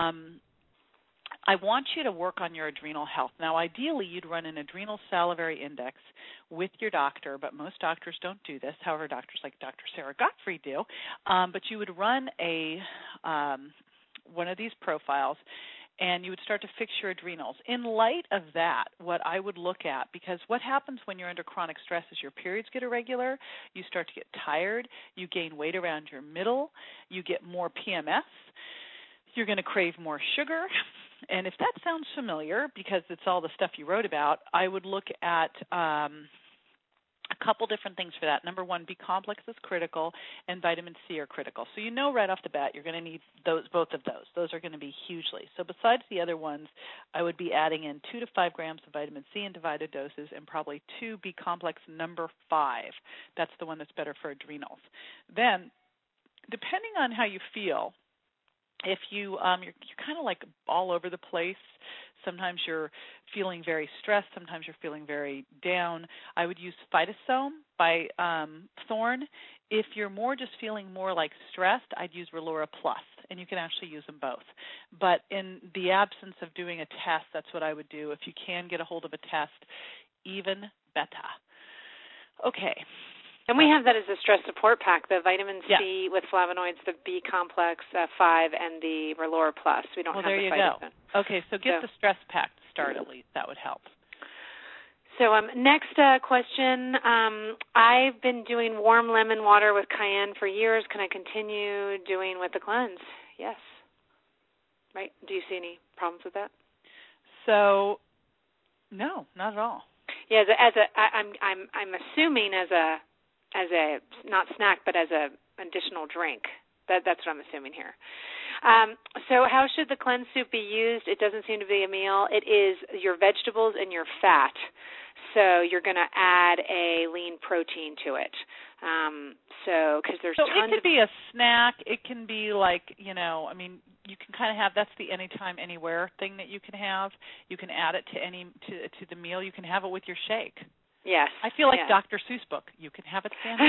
I want you to work on your adrenal health. Now, ideally, you'd run an adrenal salivary index with your doctor, but most doctors don't do this. However, doctors like Dr. Sarah Gottfried do. But you would run one of these profiles, and you would start to fix your adrenals. In light of that, what I would look at, because what happens when you're under chronic stress is your periods get irregular, you start to get tired, you gain weight around your middle, you get more PMS, you're going to crave more sugar. And if that sounds familiar, because it's all the stuff you wrote about, I would look at a couple different things for that. Number one, B-complex is critical, and vitamin C are critical. So you know right off the bat you're going to need both of those. Those are going to be hugely. So besides the other ones, I would be adding in 2 to 5 grams of vitamin C in divided doses and probably 2 B-complex number 5. That's the one that's better for adrenals. Then, depending on how you feel, if you're kind of like all over the place, sometimes you're feeling very stressed, sometimes you're feeling very down, I would use Phytosome by Thorne. If you're more just feeling more like stressed, I'd use Relora Plus, and you can actually use them both. But in the absence of doing a test, that's what I would do. If you can get a hold of a test, even better. Okay. And we have that as a stress support pack, the vitamin C with flavonoids, the B-complex 5, and the Relora Plus. We don't have the Phytosome. Well, there you go. Okay, so get the stress pack to start at least. That would help. So next question. I've been doing warm lemon water with cayenne for years. Can I continue doing with the cleanse? Yes. Right? Do you see any problems with that? So, no, not at all. Yeah, I'm assuming as a not snack, but as a additional drink. That's what I'm assuming here. So how should the cleanse soup be used? It doesn't seem to be a meal. It is your vegetables and your fat. So you're going to add a lean protein to it. Because there's tons it could be a snack. It can be like, you can kind of have, that's the anytime, anywhere thing that you can have. You can add it to the meal. You can have it with your shake. Yes. I feel like Dr. Seuss book. You can have it standing.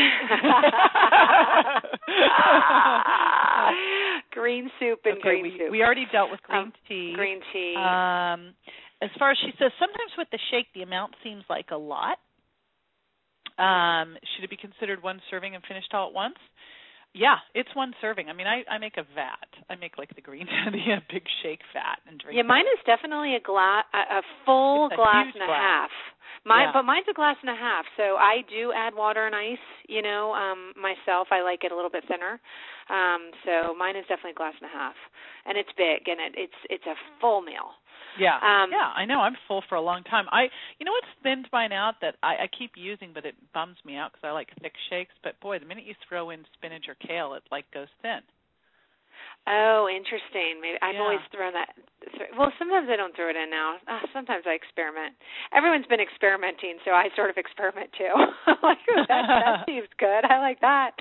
Green soup and green soup. We already dealt with green tea. Green tea. As far as she says, sometimes with the shake, the amount seems like a lot. Should it be considered one serving and finished all at once? Yeah, it's one serving. I mean, I make a vat. I make like the green, the big shake vat and drink. Yeah, mine is definitely a full glass and a half. But mine's a glass and a half. So I do add water and ice. Myself, I like it a little bit thinner. So mine is definitely a glass and a half, and it's big, and it's a full meal. Yeah, I know. I'm full for a long time. What's thinned mine out that I keep using, but it bums me out because I like thick shakes. But boy, the minute you throw in spinach or kale, it like goes thin. Oh, interesting. Maybe I've always thrown that. Well, sometimes I don't throw it in now. Sometimes I experiment. Everyone's been experimenting, so I sort of experiment too. Like that seems good. I like that.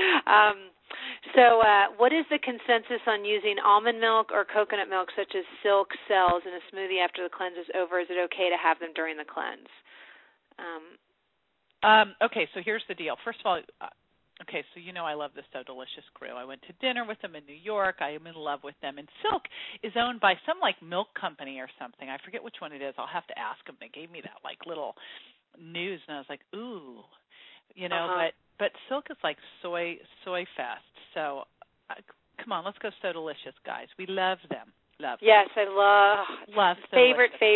So what is the consensus on using almond milk or coconut milk, such as Silk Cells, in a smoothie after the cleanse is over? Is it okay to have them during the cleanse? Okay, so here's the deal. First of all, so I love the So Delicious crew. I went to dinner with them in New York. I am in love with them. And Silk is owned by some like milk company or something. I forget which one it is. I'll have to ask them. They gave me that like little news, and I was like, ooh. But Silk is like soy fest. So come on, let's go So Delicious, guys. We love them. Love. Yes, I love. Favorite. So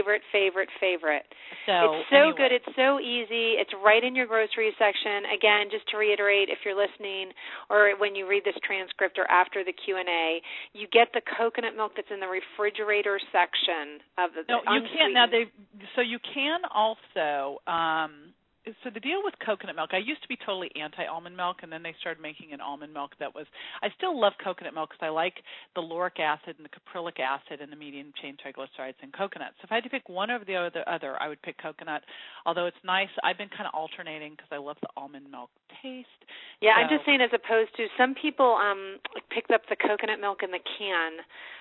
it's so good. It's so easy. It's right in your grocery section. Again, just to reiterate, if you're listening or when you read this transcript or after the Q&A, you get the coconut milk that's in the refrigerator section of the. No, you can't now. So you can also. So the deal with coconut milk, I used to be totally anti-almond milk, and then they started making an almond milk that was, I still love coconut milk because I like the lauric acid and the caprylic acid and the medium chain triglycerides in coconut. So if I had to pick one over the other, I would pick coconut, although it's nice. I've been kind of alternating because I love the almond milk taste. Yeah, I'm just saying as opposed to some people picked up the coconut milk in the can,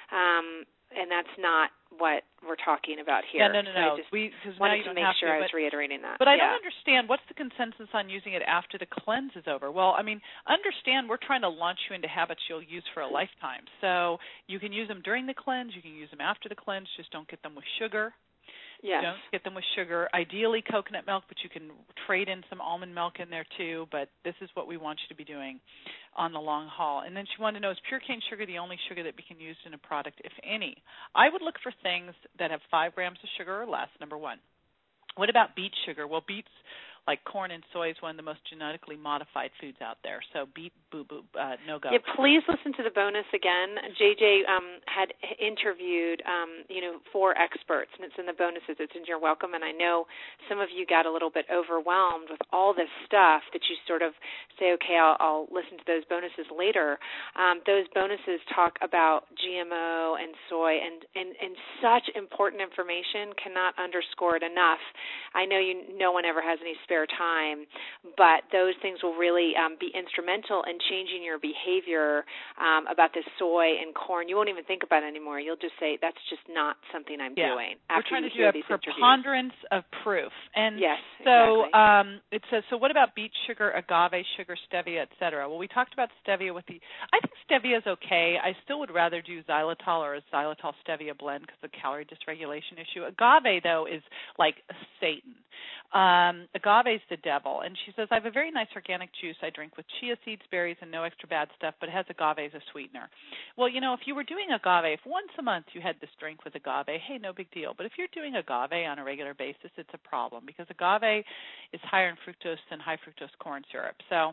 and that's not what we're talking about here. Yeah, no. So I just wanted to make sure I was reiterating that. But I don't understand, what's the consensus on using it after the cleanse is over? Well, I mean, understand we're trying to launch you into habits you'll use for a lifetime. So you can use them during the cleanse, you can use them after the cleanse, just don't get them with sugar. Yes. Don't get them with sugar. Ideally coconut milk, but you can trade in some almond milk in there too. But this is what we want you to be doing on the long haul. And then she wanted to know, is pure cane sugar the only sugar that we can use in a product, if any? I would look for things that have 5 grams of sugar or less, number one. What about beet sugar? Well, beets, like corn and soy, is one of the most genetically modified foods out there. So beet, no go. Yeah, please listen to the bonus again. JJ had interviewed, 4 experts, and it's in the bonuses. It's in your welcome, and I know some of you got a little bit overwhelmed with all this stuff that you sort of say, okay, I'll listen to those bonuses later. Those bonuses talk about GMO and soy and such important information. Cannot underscore it enough. I know no one ever has any spare time, but those things will really be instrumental in changing your behavior about this soy and corn. You won't even think about it anymore. You'll just say, that's just not something I'm doing. We're trying to do a preponderance of proof. And yes, so exactly. It says, so what about beet sugar, agave sugar, stevia, et cetera? Well, we talked about stevia I think stevia is okay. I still would rather do xylitol or a xylitol stevia blend because of the calorie dysregulation issue. Agave, though, is like Satan. Agave is the devil. And she says, I have a very nice organic juice I drink with chia seeds, berries, and no extra bad stuff, but it has agave as a sweetener. Well, if you were doing agave, if once a month you had this drink with agave, hey, no big deal. But if you're doing agave on a regular basis, it's a problem because agave is higher in fructose than high fructose corn syrup. So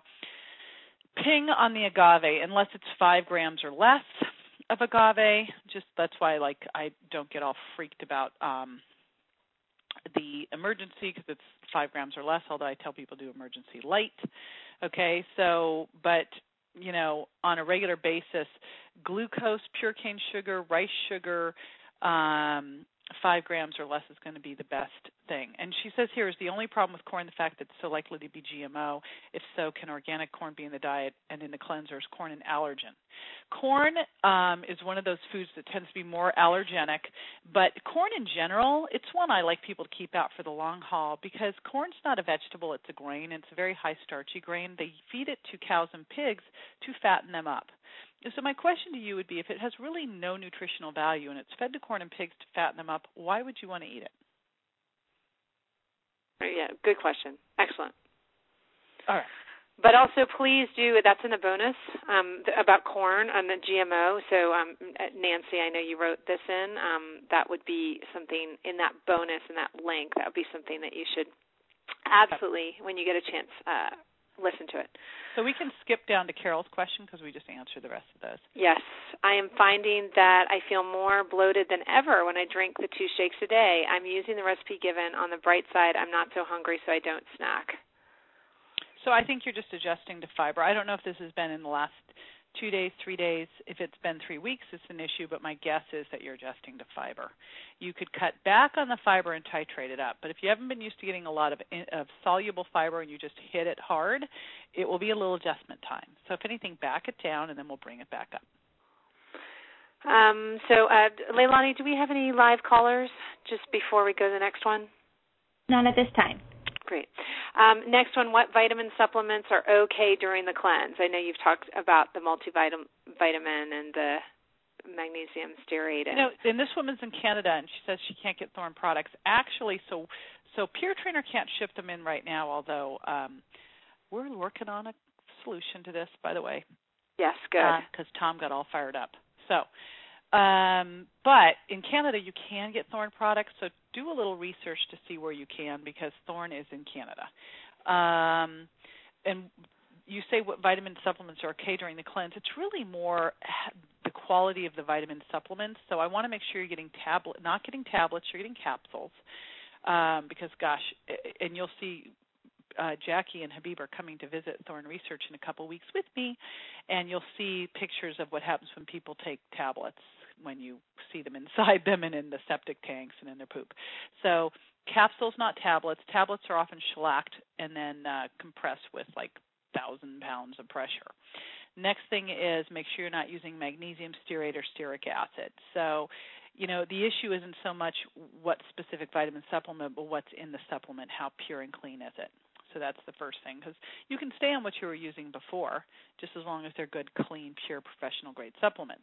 ping on the agave, unless it's 5 grams or less of agave. Just that's why I don't get all freaked about the emergency because it's 5 grams or less, although I tell people do emergency light. Okay, so, but, on a regular basis, glucose, pure cane sugar, rice sugar, 5 grams or less is going to be the best thing. And she says here, is the only problem with corn the fact that it's so likely to be GMO? If so, can organic corn be in the diet and in the cleanser? Is corn an allergen? Corn is one of those foods that tends to be more allergenic, but corn in general, it's one I like people to keep out for the long haul because corn's not a vegetable, it's a grain, and it's a very high starchy grain. They feed it to cows and pigs to fatten them up. So my question to you would be, if it has really no nutritional value and it's fed to corn and pigs to fatten them up, why would you want to eat it? Yeah, good question. Excellent. All right. But also, please do, that's in the bonus, about corn on the GMO. So, Nancy, I know you wrote this in. That would be something in that bonus, in that link, that would be something that you should absolutely, when you get a chance, listen to it. So we can skip down to Carol's question because we just answered the rest of those. Yes. I am finding that I feel more bloated than ever when I drink the 2 shakes a day. I'm using the recipe given. On the bright side, I'm not so hungry, so I don't snack. So I think you're just adjusting to fiber. I don't know if this has been in the last 2 days, 3 days. If it's been 3 weeks, it's an issue, but my guess is that you're adjusting to fiber. You could cut back on the fiber and titrate it up, but if you haven't been used to getting a lot of soluble fiber and you just hit it hard, it will be a little adjustment time. So if anything, back it down, and then we'll bring it back up. Leilani, do we have any live callers just before we go to the next one? None at this time. Great. Next one, what vitamin supplements are okay during the cleanse? I know you've talked about the multivitamin and the magnesium stearate. And this woman's in Canada, and she says she can't get Thorne products. Actually, so Pure Trainer can't ship them in right now, although we're working on a solution to this, by the way. Yes, good. Because Tom got all fired up. So But in Canada, you can get Thorne products, so do a little research to see where you can, because Thorne is in Canada. And you say what vitamin supplements are okay during the cleanse. It's really more the quality of the vitamin supplements. So I want to make sure you're getting not getting tablets, you're getting capsules. Because, gosh, and you'll see Jackie and Habib are coming to visit Thorne Research in a couple weeks with me, and you'll see pictures of what happens when people take tablets, when you see them inside them and in the septic tanks and in their poop. So capsules, not tablets. Tablets are often shellacked and then compressed with like 1,000 pounds of pressure. Next thing is make sure you're not using magnesium stearate or stearic acid. So, the issue isn't so much what specific vitamin supplement, but what's in the supplement, how pure and clean is it. So that's the first thing, because you can stay on what you were using before, just as long as they're good, clean, pure, professional-grade supplements.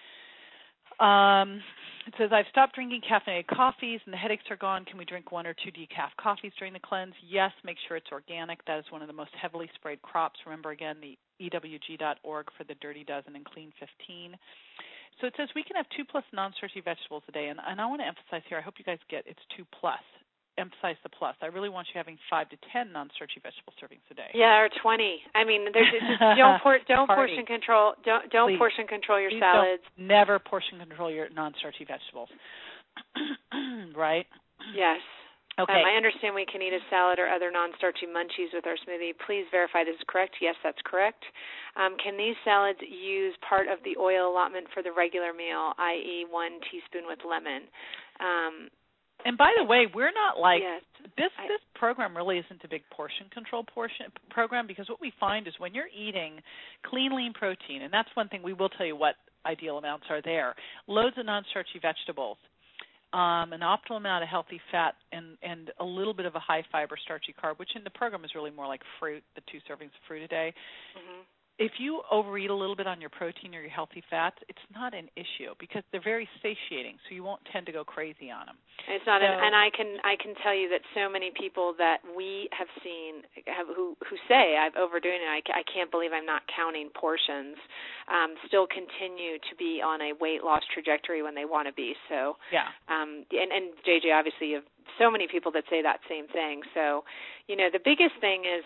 It says, I've stopped drinking caffeinated coffees and the headaches are gone. Can we drink 1 or 2 decaf coffees during the cleanse? Yes, make sure it's organic. That is one of the most heavily sprayed crops. Remember, again, the EWG.org for the Dirty Dozen and Clean 15. So it says we can have 2+ non-starchy vegetables a day. And I want to emphasize here, I hope you guys get it's 2+. Emphasize the plus. I really want you having 5 to 10 non-starchy vegetable servings a day. Yeah, or 20. I mean, there's just, don't portion control. Don't portion control your salads. Never portion control your non-starchy vegetables. Right? Yes. Okay. I understand we can eat a salad or other non-starchy munchies with our smoothie. Please verify this is correct. Yes, that's correct. Can these salads use part of the oil allotment for the regular meal, i.e., 1 teaspoon with lemon? And by the way, we're not like this program really isn't a big portion control program, because what we find is when you're eating clean, lean protein, and that's one thing we will tell you what ideal amounts are there, loads of non-starchy vegetables, an optimal amount of healthy fat, and a little bit of a high fiber starchy carb, which in the program is really more like fruit, the 2 servings of fruit a day. Mm-hmm. If you overeat a little bit on your protein or your healthy fats, it's not an issue because they're very satiating, so you won't tend to go crazy on them. It's not, and I can tell you that so many people that we have seen who say I've overdoing it, I can't believe I'm not counting portions, still continue to be on a weight loss trajectory when they want to be. So yeah, and JJ, obviously you have so many people that say that same thing. So the biggest thing is.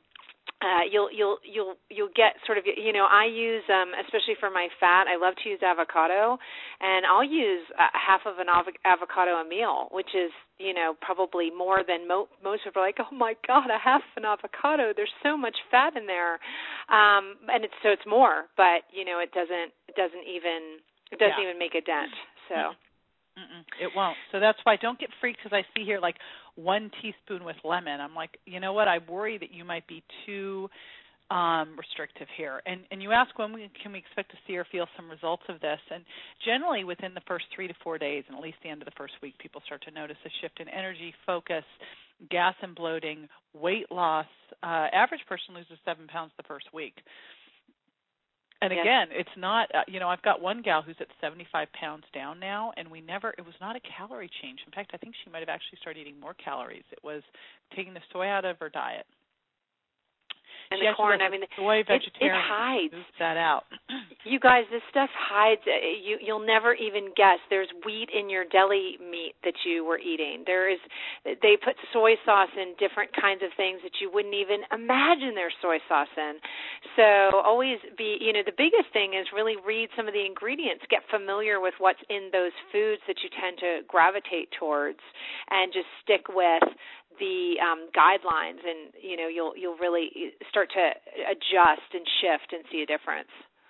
You'll get sort of, I use, especially for my fat, I love to use avocado, and I'll use half of an avocado a meal, which is, probably more than most people are like, oh my God, a half an avocado, there's so much fat in there. And it's more, but, it doesn't even make a dent. So. It won't. So that's why don't get freaked, because I see here like 1 teaspoon with lemon. I'm like, you know what? I worry that you might be too restrictive here. And you ask when can we expect to see or feel some results of this? And generally within the first 3 to 4 days, and at least the end of the first week, people start to notice a shift in energy, focus, gas and bloating, weight loss. Average person loses 7 pounds the first week. And again, it's not, I've got one gal who's at 75 pounds down now, and it was not a calorie change. In fact, I think she might have actually started eating more calories. It was taking the soy out of her diet. And the corn, soy vegetarian. It hides. Moves that out. You guys, this stuff hides. You'll never even guess. There's wheat in your deli meat that you were eating. They put soy sauce in different kinds of things that you wouldn't even imagine there's soy sauce in. So always be, the biggest thing is really read some of the ingredients. Get familiar with what's in those foods that you tend to gravitate towards, and just stick with the guidelines, and you'll really start to adjust and shift and see a difference.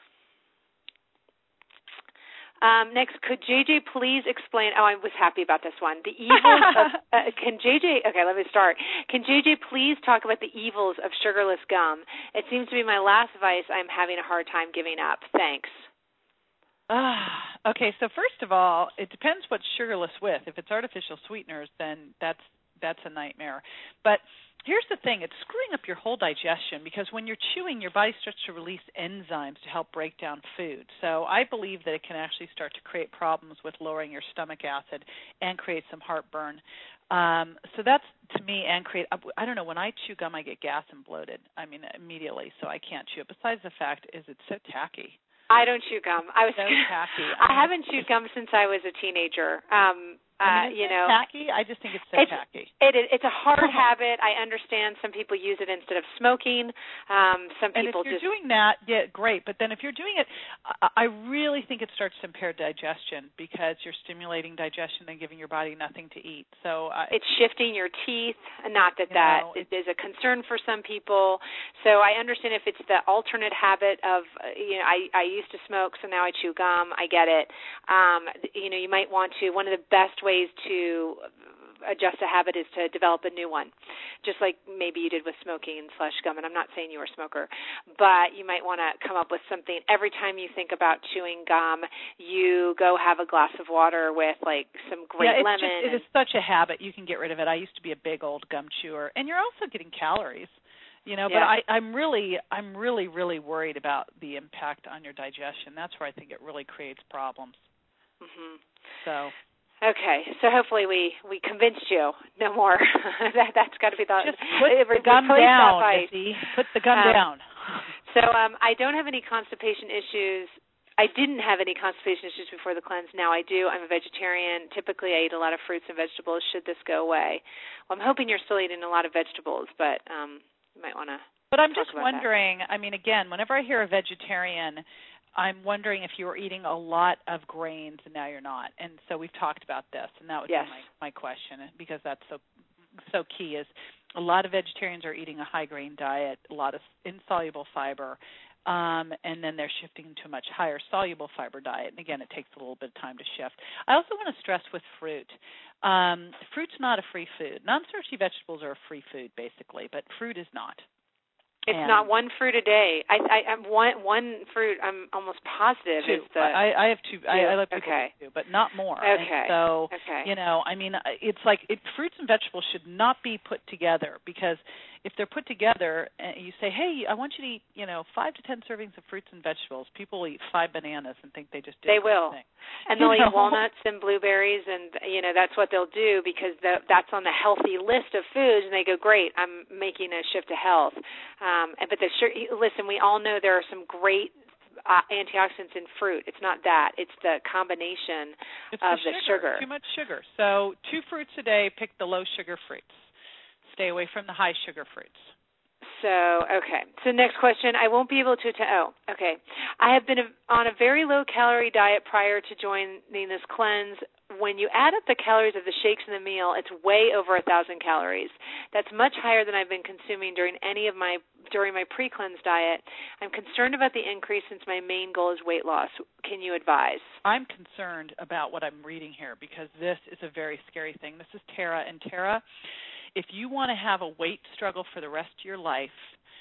Next, could JJ please explain? Oh, I was happy about this one. The evils of can JJ? Okay, let me start. Can JJ please talk about the evils of sugarless gum? It seems to be my last vice. I'm having a hard time giving up. Thanks. Okay, so first of all, it depends what sugarless with. If it's artificial sweeteners, then that's a nightmare. But here's the thing. It's screwing up your whole digestion, because when you're chewing, your body starts to release enzymes to help break down food. So I believe that it can actually start to create problems with lowering your stomach acid and create some heartburn. So that's, to me, and create, I don't know, when I chew gum, I get gas and bloated. Immediately, so I can't chew it. Besides the fact is it's so tacky. I don't chew gum. So tacky. I haven't chewed gum since I was a teenager. Tacky? I just think it's tacky. It's a hard habit. I understand some people use it instead of smoking. Some people and if you're doing that, yeah, great. But then if you're doing it, I really think it starts to impair digestion because you're stimulating digestion and giving your body nothing to eat. So it's shifting your teeth. Not that is a concern for some people. So I understand if it's the alternate habit of, I used to smoke, so now I chew gum. I get it. You might want to. One of the best ways to adjust a habit is to develop a new one, just like maybe you did with smoking / gum. And I'm not saying you were a smoker, but you might want to come up with something. Every time you think about chewing gum, you go have a glass of water with like some great lemon. It is such a habit. You can get rid of it. I used to be a big old gum chewer, and you're also getting calories. But I'm really worried about the impact on your digestion. That's where I think it really creates problems. Mm-hmm. So. Okay, so hopefully we convinced you. No more. That's got to be the. Just put the gum down, Missy. Put the gum down. So I don't have any constipation issues. I didn't have any constipation issues before the cleanse. Now I do. I'm a vegetarian. Typically, I eat a lot of fruits and vegetables. Should this go away? Well, I'm hoping you're still eating a lot of vegetables, but you might want to. But I'm just wondering. I mean, again, whenever I hear a vegetarian, I'm wondering if you were eating a lot of grains and now you're not. And so we've talked about this, and that would be my question, because that's so key. Is a lot of vegetarians are eating a high grain diet, a lot of insoluble fiber, and then they're shifting to a much higher soluble fiber diet. And again, it takes a little bit of time to shift. I also want to stress with fruit. Fruit's not a free food. Non-starchy vegetables are a free food, basically, but fruit is not. It's not one fruit a day. I'm one fruit. I'm almost positive. Two. Is the I have two. I let people have two, but not more. Okay. And so I mean, it's like fruits and vegetables should not be put together, because if they're put together, and you say, hey, I want you to eat 5 to 10 servings of fruits and vegetables. People will eat 5 bananas and think they just did. They will, and they'll eat walnuts and blueberries, and that's what they'll do, because that's on the healthy list of foods, and they go, great, I'm making a shift to health. But listen, we all know there are some great antioxidants in fruit. It's not that. It's the combination of the sugar. Too much sugar. So 2 fruits a day, pick the low sugar fruits. Stay away from the high sugar fruits. So, okay. So next question. I won't be able to okay. I have been on a very low-calorie diet prior to joining this cleanse. When you add up the calories of the shakes and the meal, it's way over 1,000 calories. That's much higher than I've been consuming during my pre-cleanse diet. I'm concerned about the increase since my main goal is weight loss. Can you advise? I'm concerned about what I'm reading here, because this is a very scary thing. This is Tara, and Tara, if you want to have a weight struggle for the rest of your life,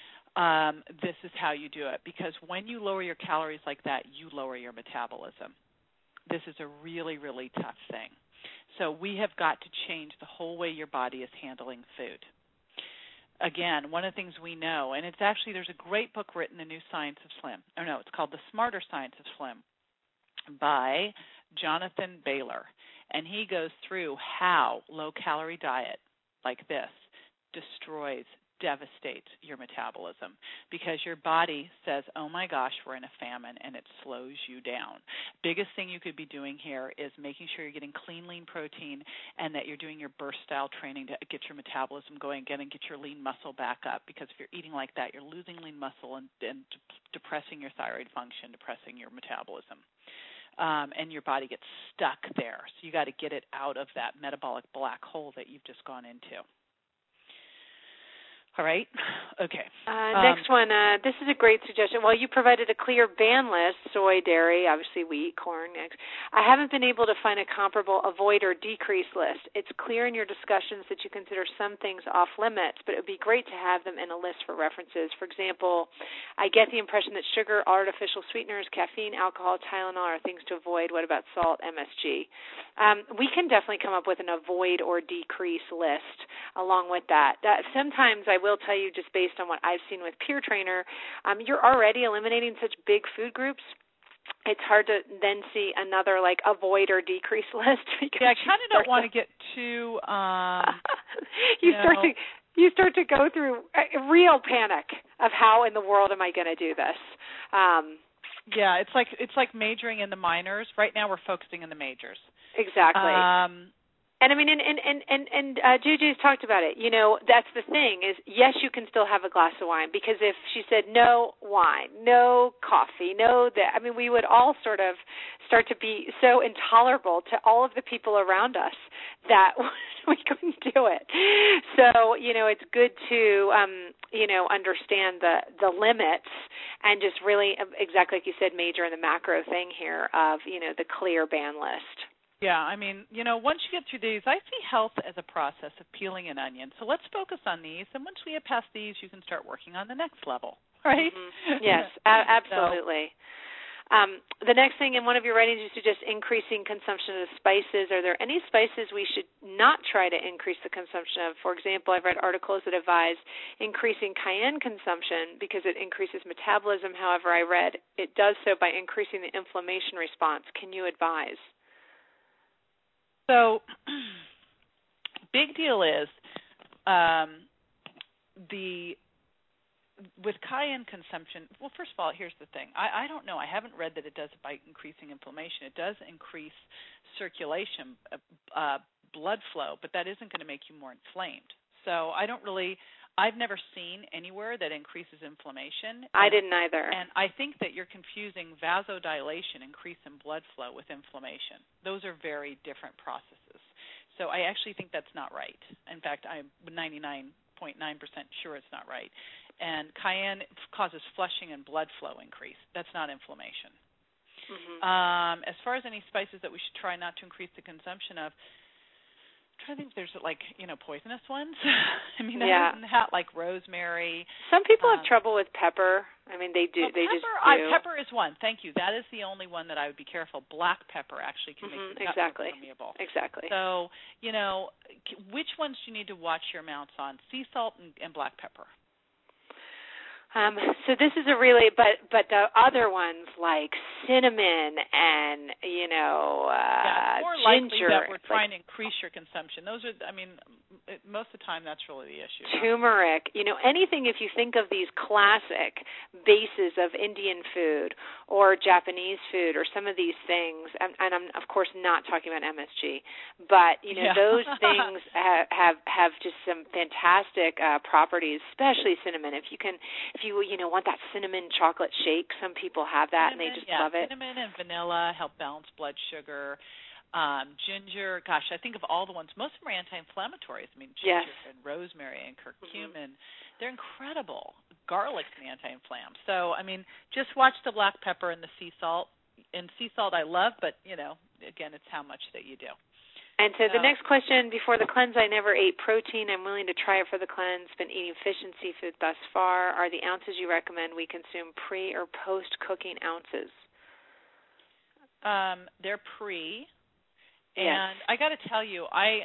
this is how you do it, because when you lower your calories like that, you lower your metabolism. This is a really, really tough thing. So we have got to change the whole way your body is handling food. Again, one of the things we know, and there's a great book written, The New Science of Slim. It's called The Smarter Science of Slim by Jonathan Baylor. And he goes through how low-calorie diet like this devastates your metabolism, because your body says, oh my gosh, we're in a famine, and it slows you down. Biggest thing you could be doing here is making sure you're getting clean, lean protein, and that you're doing your burst style training to get your metabolism going again and get your lean muscle back up, because if you're eating like that, you're losing lean muscle and depressing your thyroid function, depressing your metabolism. And your body gets stuck there. So you got to get it out of that metabolic black hole that you've just gone into. All right. Okay. Next one. This is a great suggestion. Well, you provided a clear ban list: soy, dairy, obviously wheat, corn, eggs. I haven't been able to find a comparable avoid or decrease list. It's clear in your discussions that you consider some things off limits, but it would be great to have them in a list for references. For example, I get the impression that sugar, artificial sweeteners, caffeine, alcohol, Tylenol are things to avoid. What about salt, MSG? We can definitely come up with an avoid or decrease list along with that. Sometimes I will tell you, just based on what I've seen with Peer Trainer, you're already eliminating such big food groups. It's hard to then see another avoid or decrease list. I kind of don't want to get too. You start to go through a real panic of how in the world am I going to do this. Yeah, it's like majoring in the minors. Right now, we're focusing in the majors. Exactly. And I mean, and Juju's talked about it. You know, that's the thing is, yes, you can still have a glass of wine, because if she said no wine, no coffee, no that, I mean, we would all sort of start to be so intolerable to all of the people around us that we couldn't do it. So, you know, it's good to, you know, understand the limits and just really, exactly like you said, major in the macro thing here of, you know, the clear ban list. Yeah, I mean, you know, once you get through these, I see health as a process of peeling an onion. So let's focus on these, and once we get past these, you can start working on the next level, right? Mm-hmm. Yes, absolutely. The next thing in one of your writings, you suggest increasing consumption of spices. Are there any spices we should not try to increase the consumption of? For example, I've read articles that advise increasing cayenne consumption because it increases metabolism. However, I read it does so by increasing the inflammation response. Can you advise? So, big deal is with cayenne consumption. Well, first of all, here's the thing. I don't know. I haven't read that it does it by increasing inflammation. It does increase circulation, blood flow, but that isn't going to make you more inflamed. So I've never seen anywhere that increases inflammation. I didn't either. And I think that you're confusing vasodilation, increase in blood flow, with inflammation. Those are very different processes. So I actually think that's not right. In fact, I'm 99.9% sure it's not right. And cayenne causes flushing and blood flow increase. That's not inflammation. Mm-hmm. As far as any spices that we should try not to increase the consumption of, I think there's poisonous ones. I mean, like rosemary. Some people have trouble with pepper. I mean, they do. Pepper is one. Thank you. That is the only one that I would be careful. Black pepper actually can make the gut more permeable. Exactly. So, which ones do you need to watch your amounts on? Sea salt and black pepper. So this is a really, but the other ones like cinnamon and it's more ginger. Likely that we're trying to increase your consumption. Those are, most of the time that's really the issue. Turmeric, anything. If you think of these classic bases of Indian food or Japanese food or some of these things, and I'm of course not talking about MSG, but those things have just some fantastic properties, especially cinnamon. If you want that cinnamon chocolate shake, some people have that and they just love it. Cinnamon and vanilla help balance blood sugar. Ginger, gosh, I think of all the ones. Most of them are anti-inflammatories. I mean, ginger and rosemary and curcumin, they're incredible. Garlic's an anti-inflam. So, just watch the black pepper and the sea salt. And sea salt I love, but, again, it's how much that you do. And so the next question, before the cleanse, I never ate protein. I'm willing to try it for the cleanse. Been eating fish and seafood thus far. Are the ounces you recommend we consume pre or post-cooking ounces? They're pre. Yes. And I got to tell you,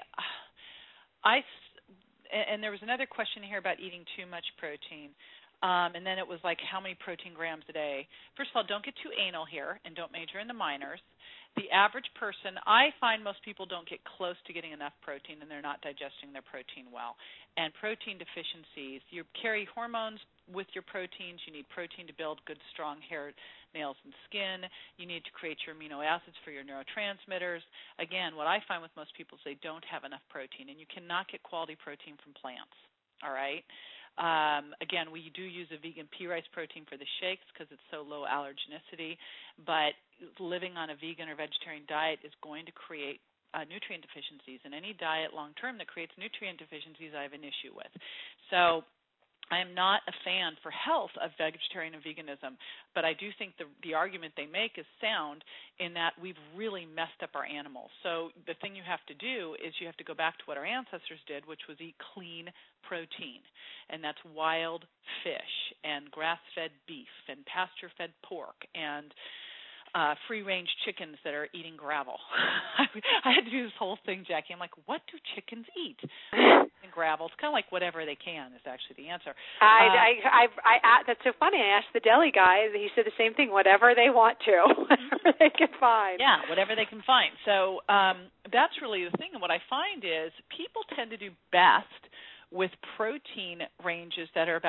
and there was another question here about eating too much protein. And then it was like, how many protein grams a day? First of all, don't get too anal here and don't major in the minors. The average person, I find most people don't get close to getting enough protein and they're not digesting their protein well. And protein deficiencies, you carry hormones with your proteins. You need protein to build good, strong hair, nails, and skin. You need to create your amino acids for your neurotransmitters. Again, what I find with most people is they don't have enough protein, and you cannot get quality protein from plants, all right? Again, we do use a vegan pea rice protein for the shakes because it's so low allergenicity, but living on a vegan or vegetarian diet is going to create nutrient deficiencies, and any diet long-term that creates nutrient deficiencies I have an issue with. So I am not a fan for health of vegetarian and veganism, but I do think the argument they make is sound in that we've really messed up our animals. So the thing you have to do is you have to go back to what our ancestors did, which was eat clean protein, and that's wild fish and grass-fed beef and pasture-fed pork and free-range chickens that are eating gravel. I had to do this whole thing, Jackie. I'm like, what do chickens eat? And gravel. It's kind of like whatever they can is actually the answer. That's so funny. I asked the deli guy. He said the same thing. Whatever they want to, whatever they can find. Yeah, whatever they can find. So that's really the thing. And what I find is people tend to do best with protein ranges that are about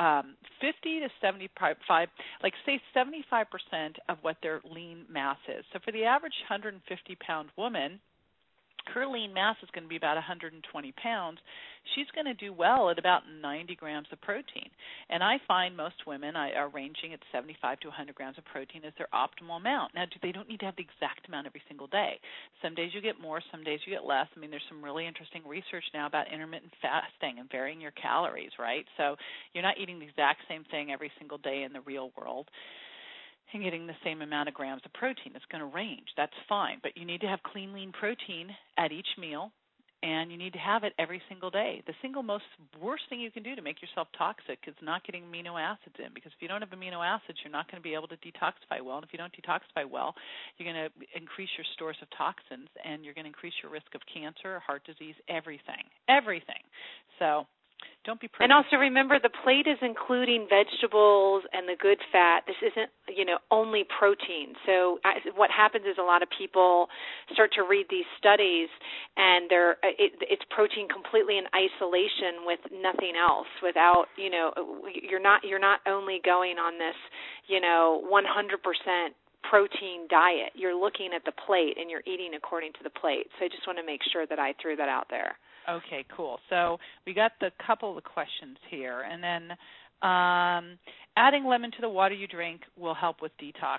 50 to 75, like say 75% of what their lean mass is. So for the average 150-pound woman, her lean mass is going to be about 120 pounds. She's going to do well at about 90 grams of protein. And I find most women are ranging at 75 to 100 grams of protein as their optimal amount. Now, they don't need to have the exact amount every single day. Some days you get more, some days you get less. I mean, there's some really interesting research now about intermittent fasting and varying your calories, right? So you're not eating the exact same thing every single day in the real world and getting the same amount of grams of protein. It's going to range. That's fine. But you need to have clean, lean protein at each meal, and you need to have it every single day. The single most worst thing you can do to make yourself toxic is not getting amino acids in, because if you don't have amino acids, you're not going to be able to detoxify well. And if you don't detoxify well, you're going to increase your stores of toxins, and you're going to increase your risk of cancer, heart disease, everything. So don't be perfect. And also remember, the plate is including vegetables and the good fat. This isn't, only protein. So what happens is a lot of people start to read these studies, and it's protein completely in isolation with nothing else. Without, you're not only going on this, 100% protein diet. You're looking at the plate, and you're eating according to the plate. So I just want to make sure that I threw that out there. Okay, cool. So we got the couple of the questions here. And then adding lemon to the water you drink will help with detox.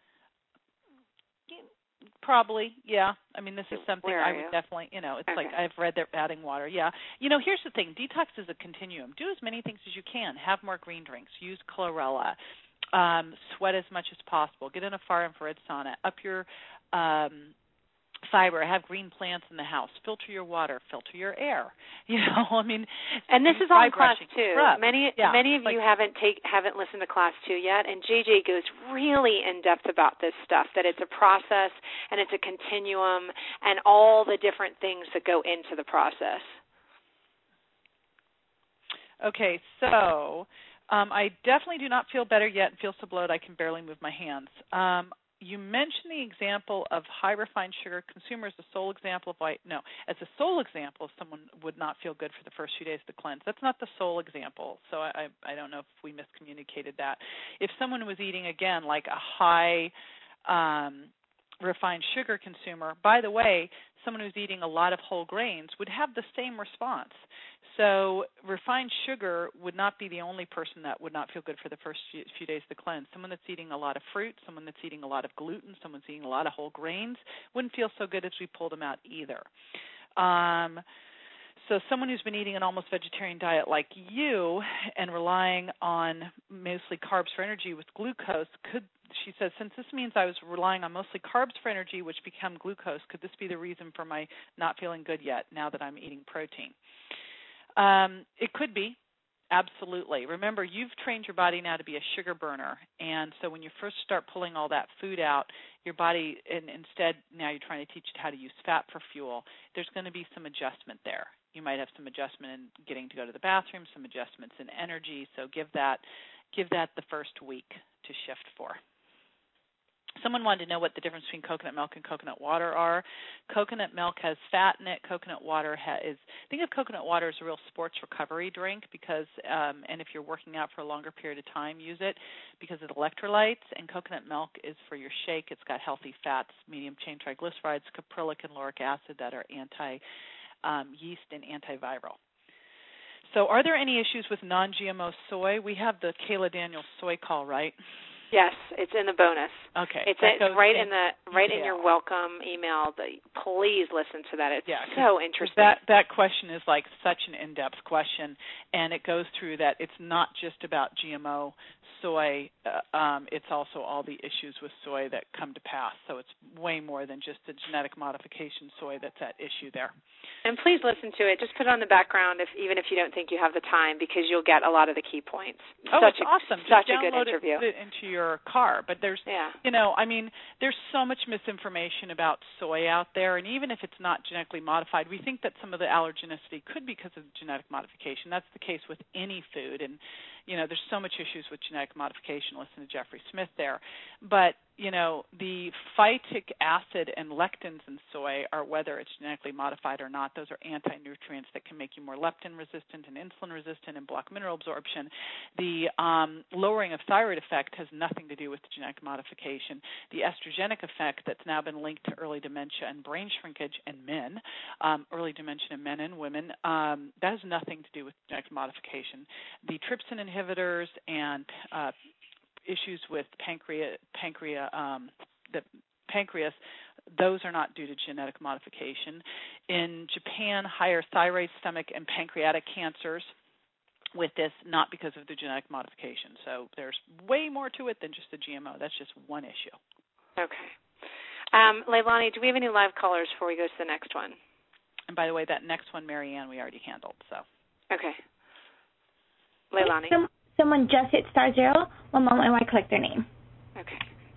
Probably, yeah. I mean, this is something I would definitely, it's okay. Like I've read that adding water, yeah. Here's the thing. Detox is a continuum. Do as many things as you can. Have more green drinks. Use chlorella. Sweat as much as possible. Get in a far infrared sauna. Up your fiber. Have green plants in the house. Filter your water. Filter your air. And this is all in class 2. Many of you haven't listened to class 2 yet, and JJ goes really in depth about this stuff. That it's a process and it's a continuum, and all the different things that go into the process. Okay, so I definitely do not feel better yet and feel so bloated I can barely move my hands. You mentioned the example of high refined sugar consumer as a sole example of as a sole example if someone would not feel good for the first few days of the cleanse. That's not the sole example, so I don't know if we miscommunicated that. If someone was eating, again, like a high refined sugar consumer, by the way, someone who's eating a lot of whole grains would have the same response. So refined sugar would not be the only person that would not feel good for the first few days of the cleanse. Someone that's eating a lot of fruit, someone that's eating a lot of gluten, someone that's eating a lot of whole grains wouldn't feel so good as we pulled them out either. So someone who's been eating an almost vegetarian diet like you and relying on mostly carbs for energy with glucose she says, since this means I was relying on mostly carbs for energy, which become glucose, could this be the reason for my not feeling good yet now that I'm eating protein? It could be, absolutely. Remember, you've trained your body now to be a sugar burner, and so when you first start pulling all that food out, your body, and instead now you're trying to teach it how to use fat for fuel, there's going to be some adjustment there. You might have some adjustment in getting to go to the bathroom, some adjustments in energy, so give that the first week to shift for. Someone wanted to know what the difference between coconut milk and coconut water are. Coconut milk has fat in it. Coconut water think of coconut water as a real sports recovery drink because, and if you're working out for a longer period of time, use it because of electrolytes. And coconut milk is for your shake. It's got healthy fats, medium chain triglycerides, caprylic and lauric acid that are anti-yeast and antiviral. So are there any issues with non-GMO soy? We have the Kayla Daniels soy call, right? Yes, it's in the bonus. Okay. It's right in your welcome email. Please listen to that. It's so interesting. That question is like such an in-depth question, and it goes through that it's not just about GMO soy. It's also all the issues with soy that come to pass. So it's way more than just the genetic modification soy that's at issue there. And please listen to it. Just put it on the background, even if you don't think you have the time, because you'll get a lot of the key points. It's awesome. Such a good interview. Put it into your car. But there's, there's so much misinformation about soy out there, and even if it's not genetically modified, we think that some of the allergenicity could be because of genetic modification. That's the case with any food, and there's so much issues with genetic modification. Listen to Jeffrey Smith there. But, the phytic acid and lectins in soy are, whether it's genetically modified or not, those are anti-nutrients that can make you more leptin resistant and insulin resistant and block mineral absorption. The lowering of thyroid effect has nothing to do with genetic modification. The estrogenic effect that's now been linked to early dementia and brain shrinkage in men, early dementia in men and women, that has nothing to do with genetic modification. The trypsin inhibitors and issues with the pancreas, those are not due to genetic modification. In Japan, higher thyroid, stomach, and pancreatic cancers with this, not because of the genetic modification. So there's way more to it than just the GMO. That's just one issue. Okay. Leilani, do we have any live callers before we go to the next one? And by the way, that next one, Marianne, we already handled. So. Okay. Leilani. Someone just hit *0. One moment while I click their name. Okay.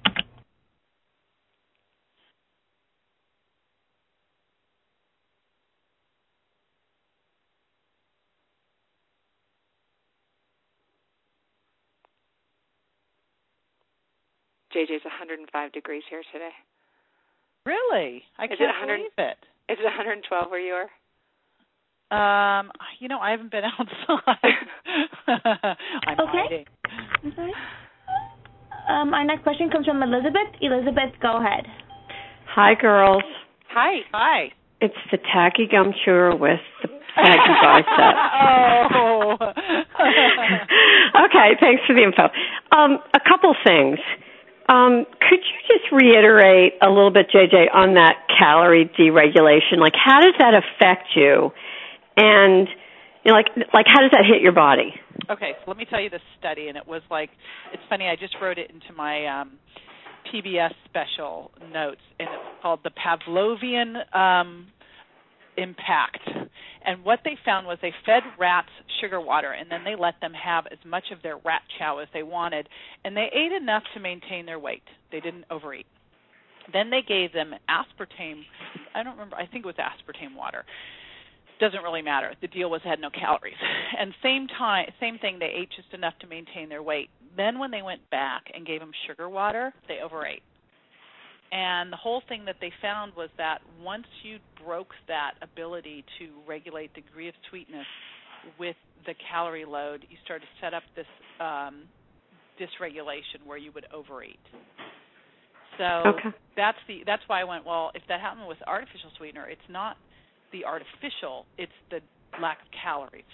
JJ's 105 degrees here today. Really? I can't believe it. Is it 112 where you are? I haven't been outside. I'm hiding. I'm sorry. Our next question comes from Elizabeth. Elizabeth, go ahead. Hi, girls. Hi. It's the tacky gum chewer with the tacky bicep. Oh. Okay, thanks for the info. A couple things. Could you just reiterate a little bit, JJ, on that calorie deregulation? Like, how does that affect you? And, like how does that hit your body? Okay, so let me tell you this study, and it was it's funny, I just wrote it into my PBS special notes, and it's called the Pavlovian impact. And what they found was they fed rats sugar water, and then they let them have as much of their rat chow as they wanted, and they ate enough to maintain their weight. They didn't overeat. Then they gave them aspartame. I don't remember. I think it was aspartame water. Doesn't really matter. The deal was it had no calories. And same thing, they ate just enough to maintain their weight. Then when they went back and gave them sugar water, they overate. And the whole thing that they found was that once you broke that ability to regulate degree of sweetness with the calorie load, you started to set up this dysregulation where you would overeat. So that's why I went, well, if that happened with artificial sweetener, it's not the artificial, it's the lack of calories.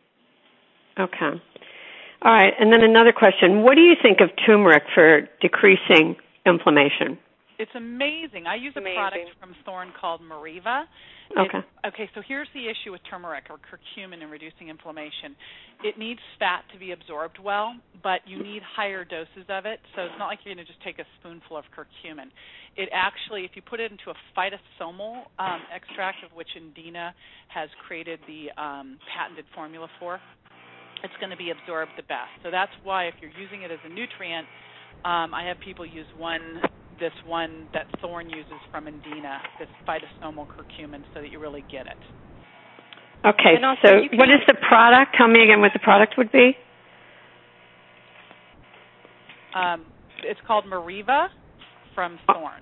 Okay. All right, and then another question. What do you think of turmeric for decreasing inflammation? It's amazing. I use a product from Thorne called Meriva. Okay. So here's the issue with turmeric or curcumin in reducing inflammation. It needs fat to be absorbed well, but you need higher doses of it. So it's not like you're going to just take a spoonful of curcumin. It actually, if you put it into a phytosomal extract, of which Indina has created the patented formula for, it's going to be absorbed the best. So that's why if you're using it as a nutrient, I have people use this one that Thorne uses from Indina, this phytosomal curcumin, so that you really get it. Okay, so what is the product? Tell me again what the product would be. It's called Meriva from Thorne.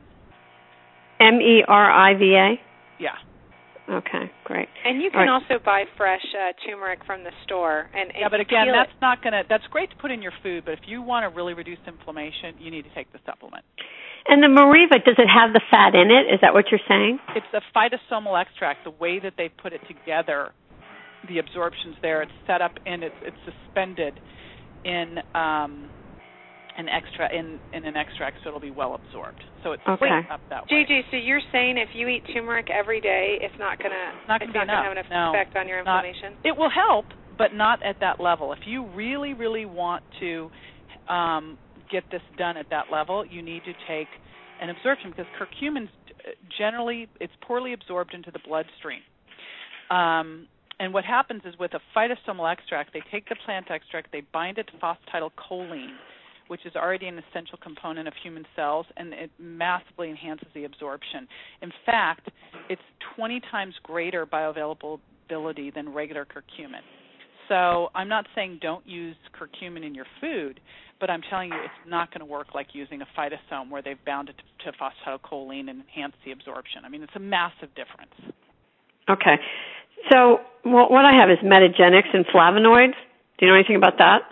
Meriva? Yeah. Okay, great. And you can also buy fresh turmeric from the store. But again, that's great to put in your food, but if you want to really reduce inflammation, you need to take the supplement. And the Meriva, does it have the fat in it? Is that what you're saying? It's the phytosomal extract. The way that they put it together, the absorption's there. It's set up and it's suspended in an extract, so it'll be well absorbed. So it's set up that way. JJ, so you're saying if you eat turmeric every day, it's not going to have an effect on your inflammation? It will help, but not at that level. If you really, really want to get this done at that level, you need to take an absorption, because curcumin generally it's poorly absorbed into the bloodstream. And what happens is with a phytosomal extract, they take the plant extract, they bind it to phosphatidylcholine, which is already an essential component of human cells, and it massively enhances the absorption. In fact, it's 20 times greater bioavailability than regular curcumin. So I'm not saying don't use curcumin in your food, but I'm telling you it's not going to work like using a phytosome where they've bound it to phosphatidylcholine and enhanced the absorption. I mean, it's a massive difference. Okay. So what I have is Metagenics and flavonoids. Do you know anything about that?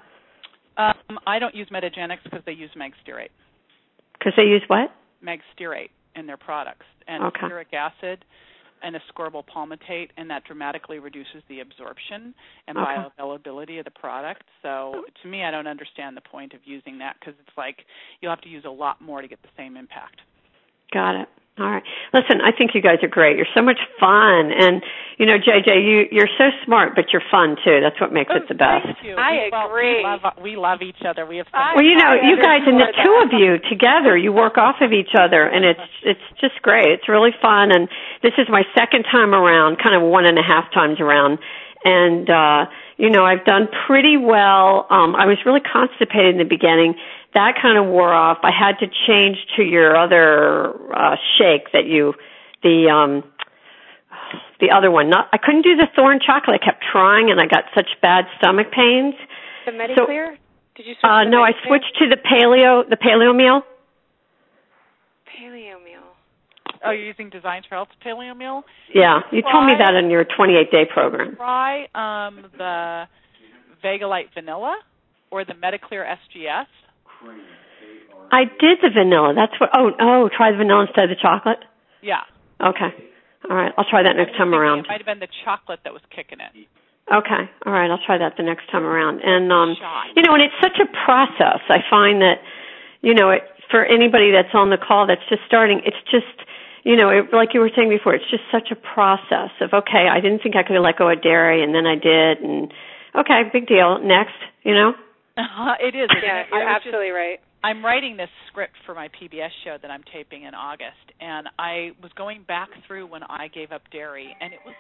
I don't use Metagenics because they use megstearate. Because they use what? Megstearate in their products, and stearic acid and ascorbyl palmitate, and that dramatically reduces the absorption and bioavailability of the product. So to me, I don't understand the point of using that because it's like you'll have to use a lot more to get the same impact. Got it. All right. Listen, I think you guys are great. You're so much fun. And, you know, JJ, you're so smart, but you're fun, too. That's what makes it the best. Thank you. I agree. We love each other. We have fun. Well, you know, you guys and the two of you together, you work off of each other, and it's just great. It's really fun. And this is my second time around, kind of 1.5 times around. And, you know, I've done pretty well. I was really constipated in the beginning. That kind of wore off. I had to change to your other shake that the other one. I couldn't do the Thorn chocolate. I kept trying, and I got such bad stomach pains. The Mediclear? Did you switch to No, I switched to the paleo meal. Paleo meal. Oh, you're using Designs for Health paleo meal? Yeah, you told me that in your 28-day program. Try the Vegalite Vanilla or the Mediclear SGS. I did the vanilla. That's what. Try the vanilla instead of the chocolate. Yeah. Okay. All right. I'll try that next time around. It might have been the chocolate that was kicking it. Okay. All right. I'll try that the next time around. And you know, and it's such a process. I find that, you know, for anybody that's on the call that's just starting, it's just, you know, like you were saying before, it's just such a process of, okay, I didn't think I could let go of dairy, and then I did, and okay, big deal. Next, you know. It is. Yeah, you're absolutely right. I'm writing this script for my PBS show that I'm taping in August, and I was going back through when I gave up dairy, and it was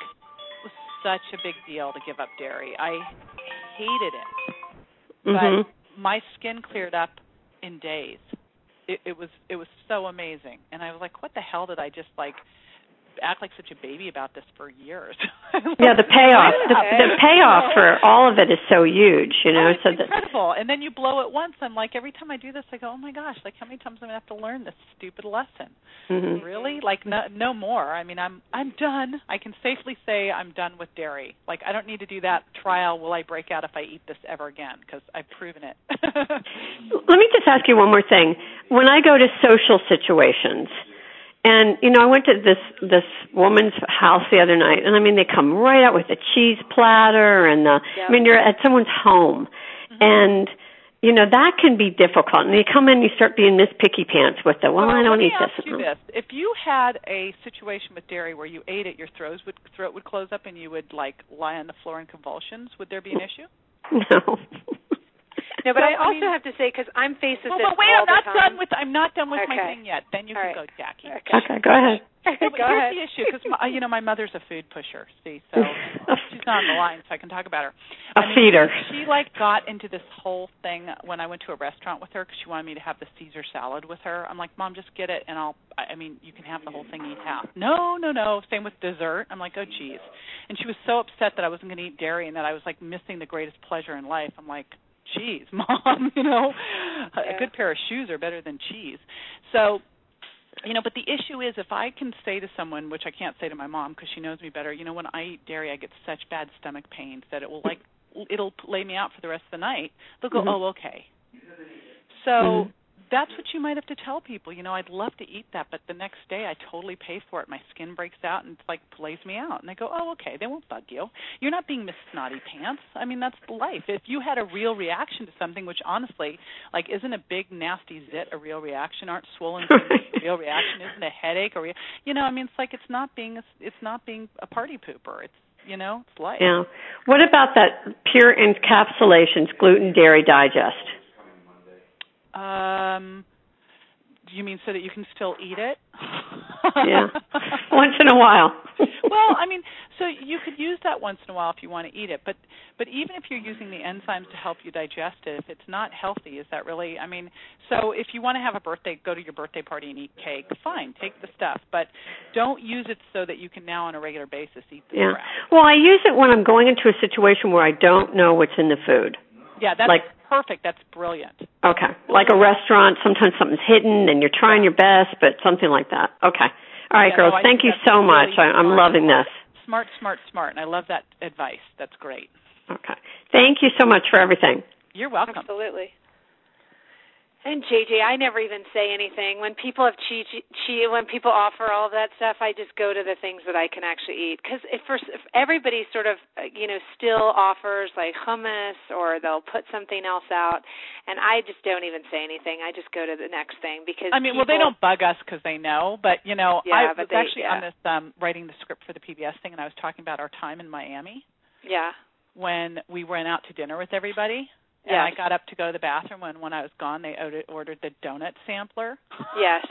such a big deal to give up dairy. I hated it, but my skin cleared up in days. It was so amazing, and I was like, what the hell did I just act like such a baby about this for years? Yeah, the payoff, the payoff for all of it is so huge, you know. It's incredible. And then you blow it once. I'm like, every time I do this, I go, oh my gosh, how many times am I going to have to learn this stupid lesson? Mm-hmm. Really? No more. I mean, I'm done. I can safely say I'm done with dairy. I don't need to do that trial. Will I break out if I eat this ever again? Because I've proven it. Let me just ask you one more thing. When I go to social situations, and, you know, I went to this woman's house the other night, and, I mean, they come right out with a cheese platter, and, I mean, you're at someone's home, and, you know, that can be difficult. And you come in, you start being Miss Picky Pants with the, I don't eat this. Let me ask you this. If you had a situation with dairy where you ate it, your throat would close up, and you would, lie on the floor in convulsions, would there be an issue? No. No, but I also have to say, because I'm faced with this all the time. I'm not done with my thing yet. Then you can go, Jackie. Okay, go ahead. Here's the issue, because my mother's a food pusher. See, so she's not on the line, so I can talk about her. Feeder. She got into this whole thing when I went to a restaurant with her because she wanted me to have the Caesar salad with her. I'm like, Mom, just get it, and you can have the whole thing, eat half. No. Same with dessert. I'm like, oh, geez. And she was so upset that I wasn't going to eat dairy and that I was missing the greatest pleasure in life. I'm like, cheese, Mom, a good pair of shoes are better than cheese. So, but the issue is if I can say to someone, which I can't say to my mom because she knows me better, when I eat dairy I get such bad stomach pains that it'll lay me out for the rest of the night. They'll go, oh, okay. So that's what you might have to tell people. I'd love to eat that, but the next day I totally pay for it. My skin breaks out and it's lays me out. And they go, oh, okay, they won't bug you. You're not being Miss Snotty Pants. I mean, that's life. If you had a real reaction to something, which honestly, isn't a big nasty zit a real reaction? Aren't swollen a real reaction? Isn't a headache it's not being a party pooper. It's it's life. Yeah. What about that Pure Encapsulations Gluten Dairy Digest? Do you mean so that you can still eat it? Yeah, once in a while. Well, I mean, so you could use that once in a while if you want to eat it, but even if you're using the enzymes to help you digest it, if it's not healthy, is that really? I mean, so if you want to have a birthday, go to your birthday party and eat cake, fine, take the stuff, but don't use it so that you can now on a regular basis eat the crap. Well, I use it when I'm going into a situation where I don't know what's in the food. Yeah, that's perfect. That's brilliant. Okay. Like a restaurant, sometimes something's hidden and you're trying your best, but something like that. Okay. All right, girls, thank you so much. I'm loving this. Smart, and I love that advice. That's great. Okay. Thank you so much for everything. You're welcome. Absolutely. And JJ, I never even say anything when people have when people offer all of that stuff. I just go to the things that I can actually eat because if everybody sort of still offers like hummus or they'll put something else out, and I just don't even say anything. I just go to the next thing because they don't bug us because they know. But I was actually on this writing the script for the PBS thing, and I was talking about our time in Miami. Yeah. When we went out to dinner with everybody. And I got up to go to the bathroom, and when I was gone, they ordered the donut sampler. Yes,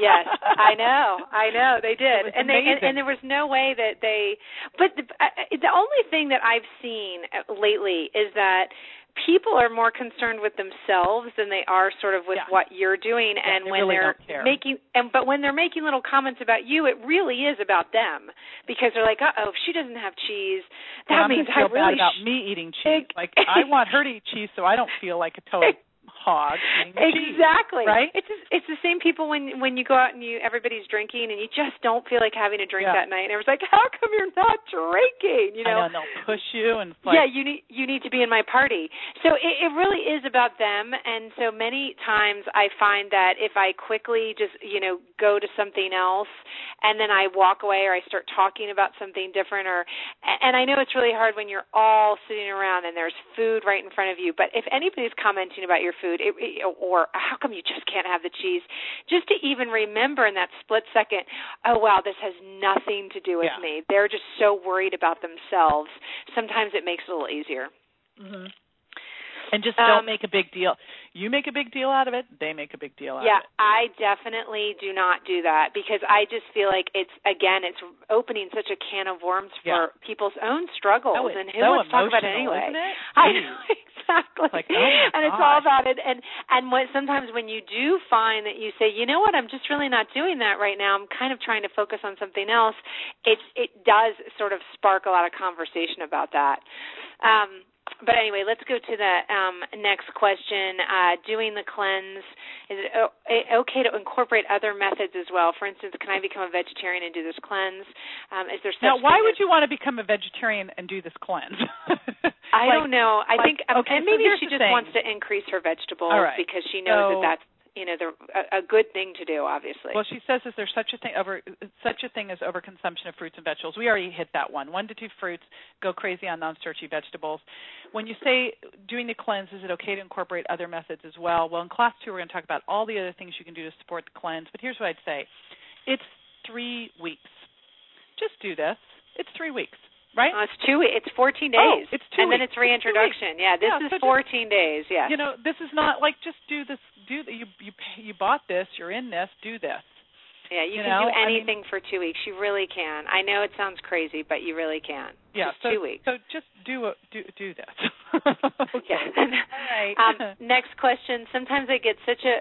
I know, they did, and there was no way that they. But the only thing that I've seen lately is that people are more concerned with themselves than they are sort of with what you're doing, and when they're making, but when they're making little comments about you, it really is about them because they're like, if she doesn't have cheese, that means I really feel bad about me eating cheese. Like I want her to eat cheese, so I don't feel like a total hog eating cheese. Exactly. Right? It's the same people when you go out and everybody's drinking and you just don't feel like having a drink that night, and everyone's like, how come you're not drinking? I know, and they'll push you and you need to be in my party. So it really is about them, and so many times I find that if I quickly just go to something else and then I walk away or I start talking about something different, and I know it's really hard when you're all sitting around and there's food right in front of you, but if anybody's commenting about your food or how come you just can't have the cheese, just to even remember in that split second, oh wow, this has nothing to do with me. They're just so worried about themselves. Sometimes it makes it a little easier. Mm-hmm. And just don't make a big deal. You make a big deal out of it, they make a big deal out of it. Yeah, I definitely do not do that because I just feel like it's opening such a can of worms for people's own struggles. And who wants to talk about it anyway? Isn't it? I know, exactly. Like, and it's all about it. And sometimes when you do find that you say, you know what, I'm just really not doing that right now, I'm kind of trying to focus on something else, it does sort of spark a lot of conversation about that. But anyway, let's go to the next question. Doing the cleanse, is it okay to incorporate other methods as well? For instance, can I become a vegetarian and do this cleanse? Is there such now, why would you want to become a vegetarian and do this cleanse? I don't know. I think and maybe so she just wants to increase her vegetables because she knows that's a good thing to do, obviously. Well, she says is there such a thing as overconsumption of fruits and vegetables? We already hit that one. 1 to 2 fruits, go crazy on non-starchy vegetables. When you say doing the cleanse, is it okay to incorporate other methods as well? Well, in class 2, we're going to talk about all the other things you can do to support the cleanse. But here's what I'd say. It's 3 weeks. Just do this. It's 3 weeks. Right? It's 2 weeks. It's 14 days. It's 2 weeks. And then it's reintroduction. This is 14 days. Yes. This is not like just do this. You bought this. You're in this. Do this. Yeah, you can do anything for 2 weeks. You really can. I know it sounds crazy, but you really can. Yeah, just 2 weeks. So just do this. Okay. All right. Next question. Sometimes I get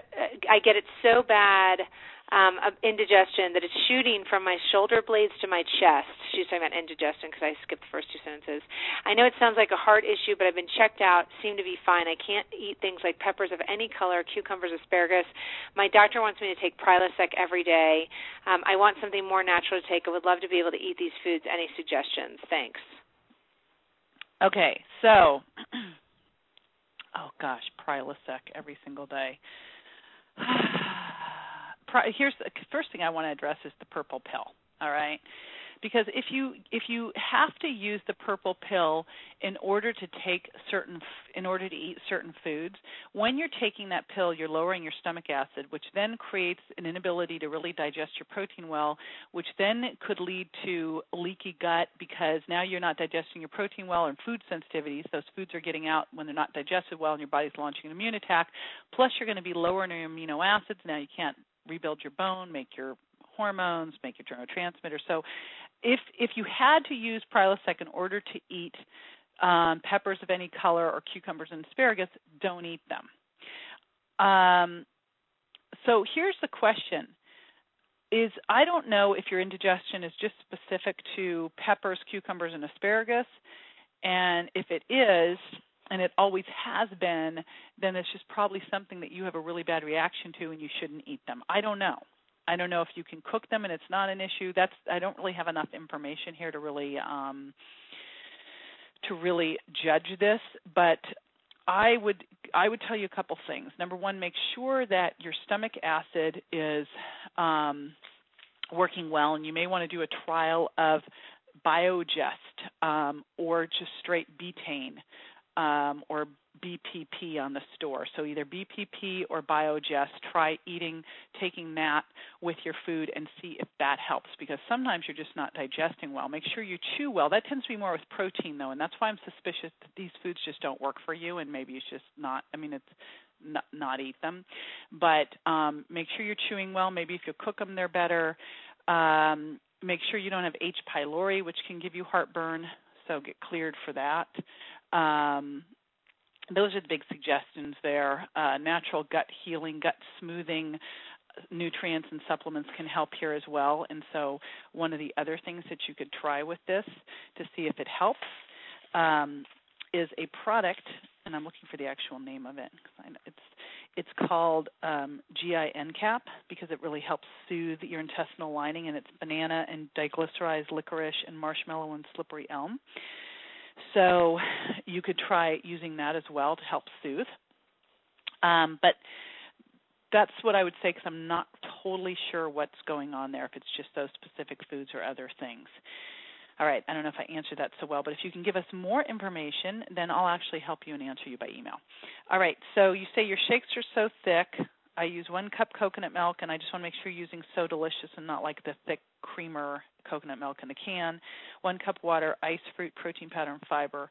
it so bad. Indigestion that it's shooting from my shoulder blades to my chest. She's talking about indigestion because I skipped the first 2 sentences. I know it sounds like a heart issue, but I've been checked out, seem to be fine. I can't eat things like peppers of any color, cucumbers, asparagus. My doctor wants me to take Prilosec every day. I want something more natural to take. I would love to be able to eat these foods. Any suggestions? Thanks. Okay, so, Prilosec every single day. Here's the first thing I want to address is the purple pill, all right? Because if you have to use the purple pill in order to eat certain foods, when you're taking that pill, you're lowering your stomach acid, which then creates an inability to really digest your protein well, which then could lead to leaky gut because now you're not digesting your protein well and food sensitivities. Those foods are getting out when they're not digested well and your body's launching an immune attack. Plus, you're going to be lowering your amino acids. Now you can't rebuild your bone, make your hormones, make your neurotransmitters. So if you had to use Prilosec in order to eat peppers of any color or cucumbers and asparagus, don't eat them. So here's the question. I don't know if your indigestion is just specific to peppers, cucumbers, and asparagus, and if it is, and it always has been, then it's just probably something that you have a really bad reaction to and you shouldn't eat them. I don't know. I don't know if you can cook them and it's not an issue. I don't really have enough information here to really judge this, but I would tell you a couple things. Number one, make sure that your stomach acid is working well, and you may want to do a trial of Biogest or just straight betaine or BPP on the store. So either BPP or Biogest. Try taking that with your food and see if that helps, because sometimes you're just not digesting well. Make sure you chew well. That tends to be more with protein, though, and that's why I'm suspicious that these foods just don't work for you, and maybe it's just not, not eat them. But make sure you're chewing well. Maybe if you cook them, they're better. Make sure you don't have H. pylori, which can give you heartburn, so get cleared for that. Those are the big suggestions there. Natural gut healing, gut smoothing nutrients and supplements can help here as well. And so one of the other things that you could try with this to see if it helps is a product, and I'm looking for the actual name of it. It's called GI NCAP, because it really helps soothe your intestinal lining, and it's banana and diglycerized licorice and marshmallow and slippery elm. So you could try using that as well to help soothe. But that's what I would say, because I'm not totally sure what's going on there, if it's just those specific foods or other things. All right, I don't know if I answered that so well, but if you can give us more information, then I'll actually help you and answer you by email. All right, so you say your shakes are so thick. I use 1 cup coconut milk, and I just want to make sure you're using So Delicious and not like the thick creamer coconut milk in the can. 1 cup water, ice, fruit, protein powder, and fiber.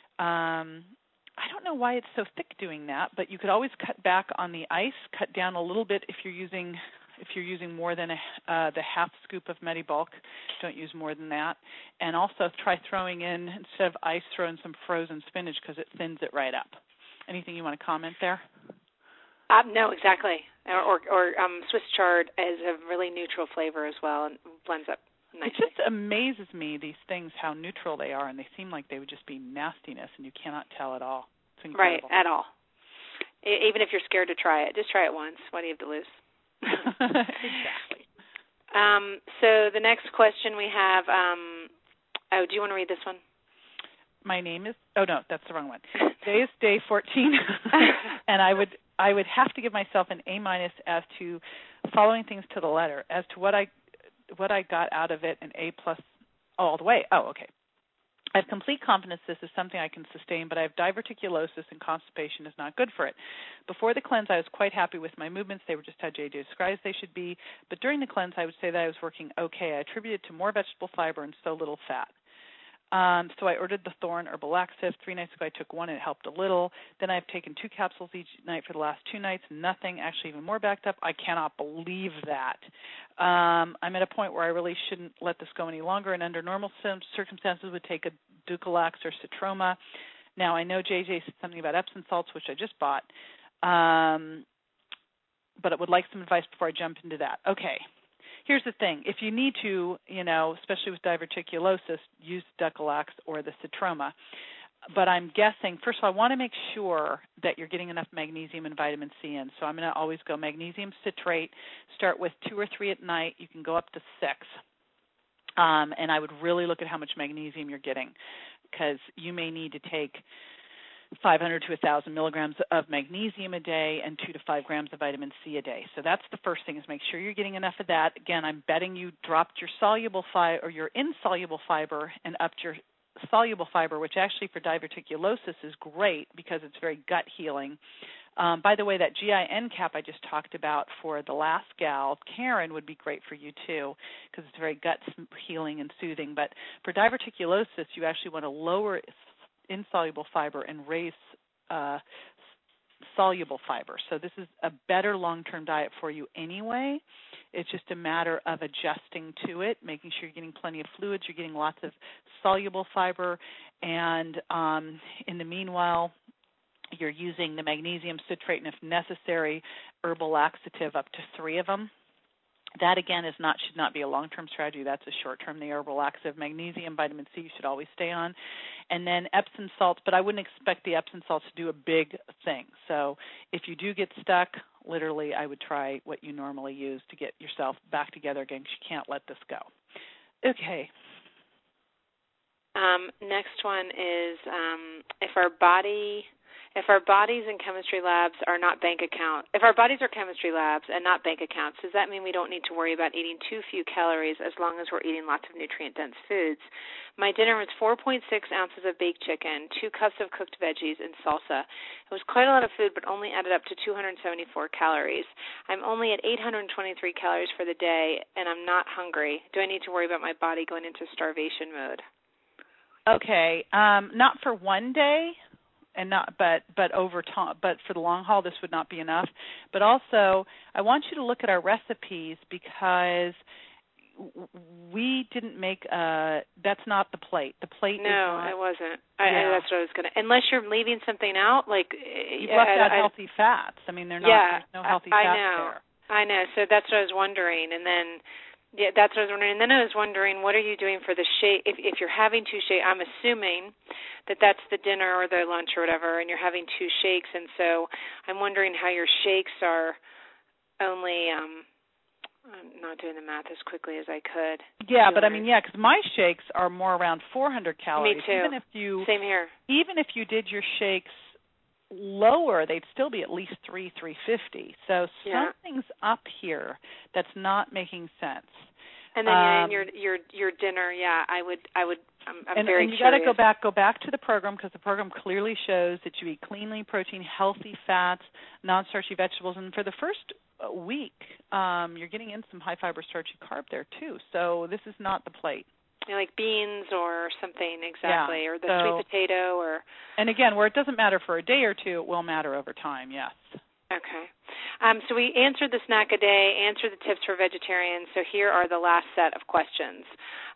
I don't know why it's so thick doing that, but you could always cut back on the ice, cut down a little bit if you're using more than the half scoop of Medibulk. Don't use more than that. And also try throwing in, instead of ice, throw in some frozen spinach, because it thins it right up. Anything you want to comment there? No, exactly. Or Swiss chard is a really neutral flavor as well and blends up nicely. It just amazes me, these things, how neutral they are, and they seem like they would just be nastiness, and you cannot tell at all. It's incredible. Right, at all. Even if you're scared to try it, just try it once. What do you have to lose? Exactly. So the next question we have, do you want to read this one? My name is, no, that's the wrong one. Today is day 14, and I would have to give myself an A- as to following things to the letter. As to what I got out of it, an A+ all the way. Oh, okay. I have complete confidence this is something I can sustain, but I have diverticulosis and constipation is not good for it. Before the cleanse, I was quite happy with my movements. They were just how JJ describes they should be. But during the cleanse, I would say that I was working okay. I attribute it to more vegetable fiber and so little fat. So I ordered the Thorne Herbal Laxative. 3 nights ago, I took 1. It helped a little. Then I've taken 2 capsules each night for the last 2 nights. Nothing, actually even more backed up. I cannot believe that. I'm at a point where I really shouldn't let this go any longer, and under normal circumstances would take a Ducalax or Citroma. Now, I know JJ said something about Epsom salts, which I just bought, but I would like some advice before I jump into that. Okay. Here's the thing. If you need to, especially with diverticulosis, use Ducalax or the Citroma. But I'm guessing, first of all, I want to make sure that you're getting enough magnesium and vitamin C in. So I'm going to always go magnesium citrate. Start with 2 or 3 at night. You can go up to 6. And I would really look at how much magnesium you're getting, because you may need to take 500 to 1,000 milligrams of magnesium a day and 2 to 5 grams of vitamin C a day. So that's the first thing, is make sure you're getting enough of that. Again, I'm betting you dropped your soluble fiber or your insoluble fiber and upped your soluble fiber, which actually for diverticulosis is great because it's very gut healing. By the way, that GI NCAP I just talked about for the last gal, Karen, would be great for you too, because it's very gut healing and soothing. But for diverticulosis, you actually want to lower insoluble fiber and raise soluble fiber. So this is a better long-term diet for you anyway. It's just a matter of adjusting to it, making sure you're getting plenty of fluids, you're getting lots of soluble fiber, and in the meanwhile, you're using the magnesium citrate and, if necessary, herbal laxative, up to 3 of them. That, again, should not be a long-term strategy. That's a short-term. The herbal laxative, magnesium, vitamin C, you should always stay on. And then Epsom salts, but I wouldn't expect the Epsom salts to do a big thing. So if you do get stuck, literally I would try what you normally use to get yourself back together again, because you can't let this go. Okay. Next one is if our bodies and chemistry labs are not bank accounts, if our bodies are chemistry labs and not bank accounts, does that mean we don't need to worry about eating too few calories as long as we're eating lots of nutrient-dense foods? My dinner was 4.6 ounces of baked chicken, 2 cups of cooked veggies, and salsa. It was quite a lot of food, but only added up to 274 calories. I'm only at 823 calories for the day, and I'm not hungry. Do I need to worry about my body going into starvation mode? Okay, not for one day. And not, but over time, but for the long haul, this would not be enough. But also, I want you to look at our recipes, because we didn't make that's not the plate. The plate no, is not. It wasn't. Yeah. That's what I was going to. Unless you're leaving something out, like you've left out healthy fats. I mean, they're not. Yeah, there's no healthy fats there. I know. So that's what I was wondering, and then. Yeah, that's what I was wondering. And then I was wondering, what are you doing for the shake? If you're having 2 shakes, I'm assuming that that's the dinner or the lunch or whatever, and you're having 2 shakes. And so I'm wondering how your shakes are only, I'm not doing the math as quickly as I could. Yeah, but I mean, because my shakes are more around 400 calories. Me too. Same here. Even if you did your shakes lower, they'd still be at least 350. So something's up here that's not making sense. And then your dinner, I'm very and you curious. got to go back to the program, because the program clearly shows that you eat clean, lean protein, healthy fats, non-starchy vegetables, and for the first week, you're getting in some high fiber starchy carb there too. So this is not the plate. Like beans or something, exactly, yeah. or the sweet potato, or. And again, where it doesn't matter for a day or two, it will matter over time. Yes. Okay. So we answered the snack a day, answered the tips for vegetarians. So here are the last set of questions.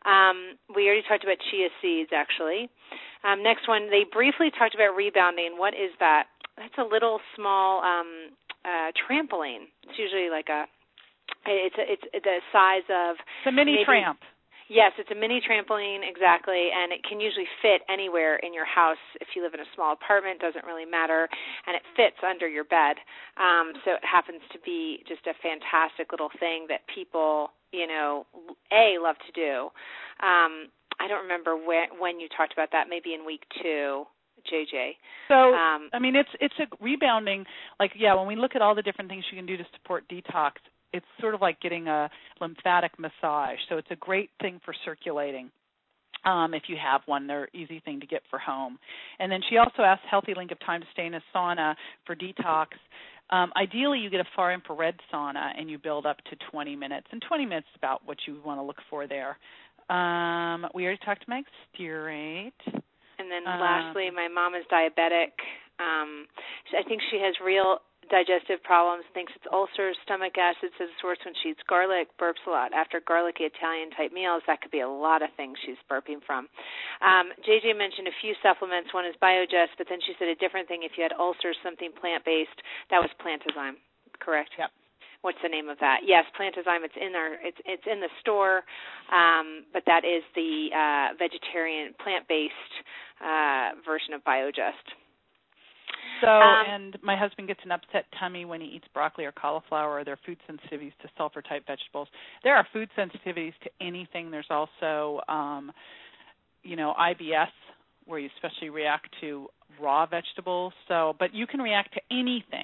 We already talked about chia seeds, actually. Next one, they briefly talked about rebounding. What is that? That's a little small trampoline. It's usually like it's the size of. It's a mini tramp. Yes, it's a mini trampoline, exactly, and it can usually fit anywhere in your house. If you live in a small apartment, doesn't really matter, and it fits under your bed. So it happens to be just a fantastic little thing that people, love to do. I don't remember when you talked about that, maybe in week 2. JJ. So, I mean, it's a rebounding, when we look at all the different things you can do to support detox, it's sort of like getting a lymphatic massage. So it's a great thing for circulating. If you have one, they're an easy thing to get for home. And then she also asked healthy length of time to stay in a sauna for detox. Ideally, you get a far infrared sauna and you build up to 20 minutes. And 20 minutes is about what you want to look for there. We already talked to Meg Steerate. And then lastly, my mom is diabetic. I think she has real digestive problems, thinks it's ulcers, stomach acid, says it's worse when she eats garlic, burps a lot. After garlicky Italian-type meals, that could be a lot of things she's burping from. JJ mentioned a few supplements. One is Biogest, but then she said a different thing. If you had ulcers, something plant-based, that was Plantazyme, correct? Yep. What's the name of that? Yes, Plantazyme. It's in the store, but that is the vegetarian, plant-based version of Biogest. So, and my husband gets an upset tummy when he eats broccoli or cauliflower, or there are food sensitivities to sulfur-type vegetables. There are food sensitivities to anything. There's also, IBS, where you especially react to raw vegetables. So, but you can react to anything.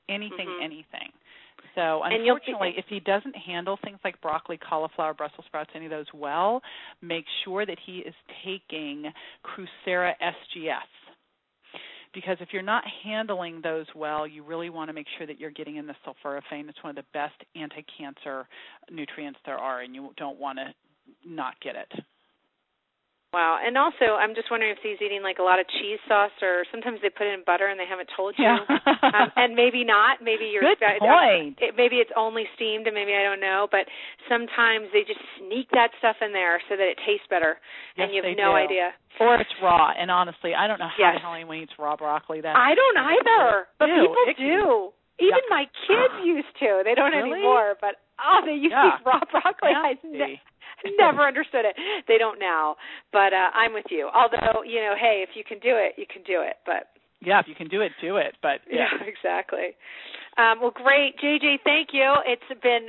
So, unfortunately, if he doesn't handle things like broccoli, cauliflower, Brussels sprouts, any of those well, make sure that he is taking Crucera SGS. Because if you're not handling those well, you really want to make sure that you're getting in the sulforaphane. It's one of the best anti-cancer nutrients there are, and you don't want to not get it. Wow. And also, I'm just wondering if he's eating like a lot of cheese sauce, or sometimes they put it in butter and they haven't told you. Yeah. And maybe not. Maybe you're good point. Maybe it's only steamed, and maybe I don't know. But sometimes they just sneak that stuff in there so that it tastes better, yes, and you have no idea. Or it's raw. And honestly, I don't know how the hell anyone eats raw broccoli. I don't either. But people do. Even my kids used to. They don't anymore. But they used to eat raw broccoli. I never understood it. They don't now, but I'm with you. Although, hey, if you can do it, you can do it. But yeah, if you can do it, do it. But yeah exactly. Well, great, JJ. Thank you. It's been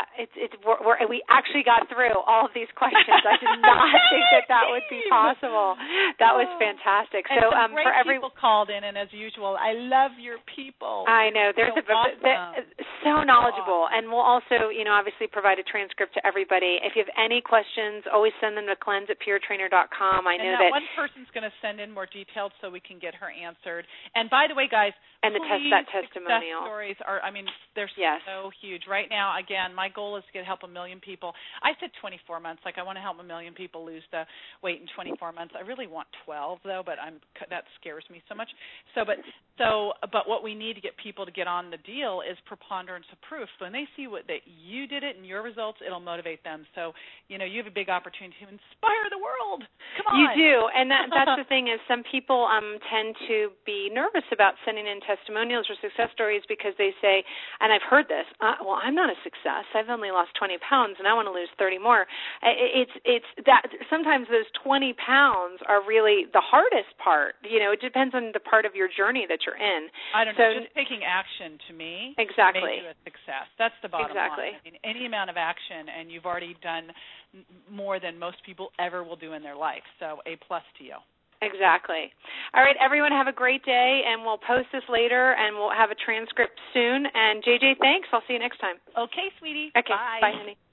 we actually got through all of these questions. I did not think that would be possible. That was fantastic. And so some great for every people called in, and as usual, I love your people. I know they're so knowledgeable, and we'll also obviously provide a transcript to everybody. If you have any questions, always send them to cleanse@puretrainer.com. I know that one person's going to send in more details so we can get her answered. And by the way, guys, and that testimonial. Success stories are, they're so huge. Right now, again, my goal is to help 1 million people. I said 24 months. Like, I want to help 1 million people lose the weight in 24 months. I really want 12, though, but that scares me so much. But what we need to get people to get on the deal is preponderance of proof. So when they see that you did it and your results, it'll motivate them. So, you have a big opportunity to inspire the world. Come on. You do, and that's the thing is some people tend to be nervous about sending in testimonials or success stories because they say, and I've heard this, well, I'm not a success. I've only lost 20 pounds and I want to lose 30 more. It's that sometimes those 20 pounds are really the hardest part. It depends on the part of your journey that you're in. I don't know. Just taking action to me makes you a success. That's the bottom line. Any amount of action, and you've already done more than most people ever will do in their life. So A+ to you. Exactly. All right, everyone, have a great day, and we'll post this later, and we'll have a transcript soon. And JJ, thanks. I'll see you next time. Okay, sweetie. Okay. Bye. Bye, honey.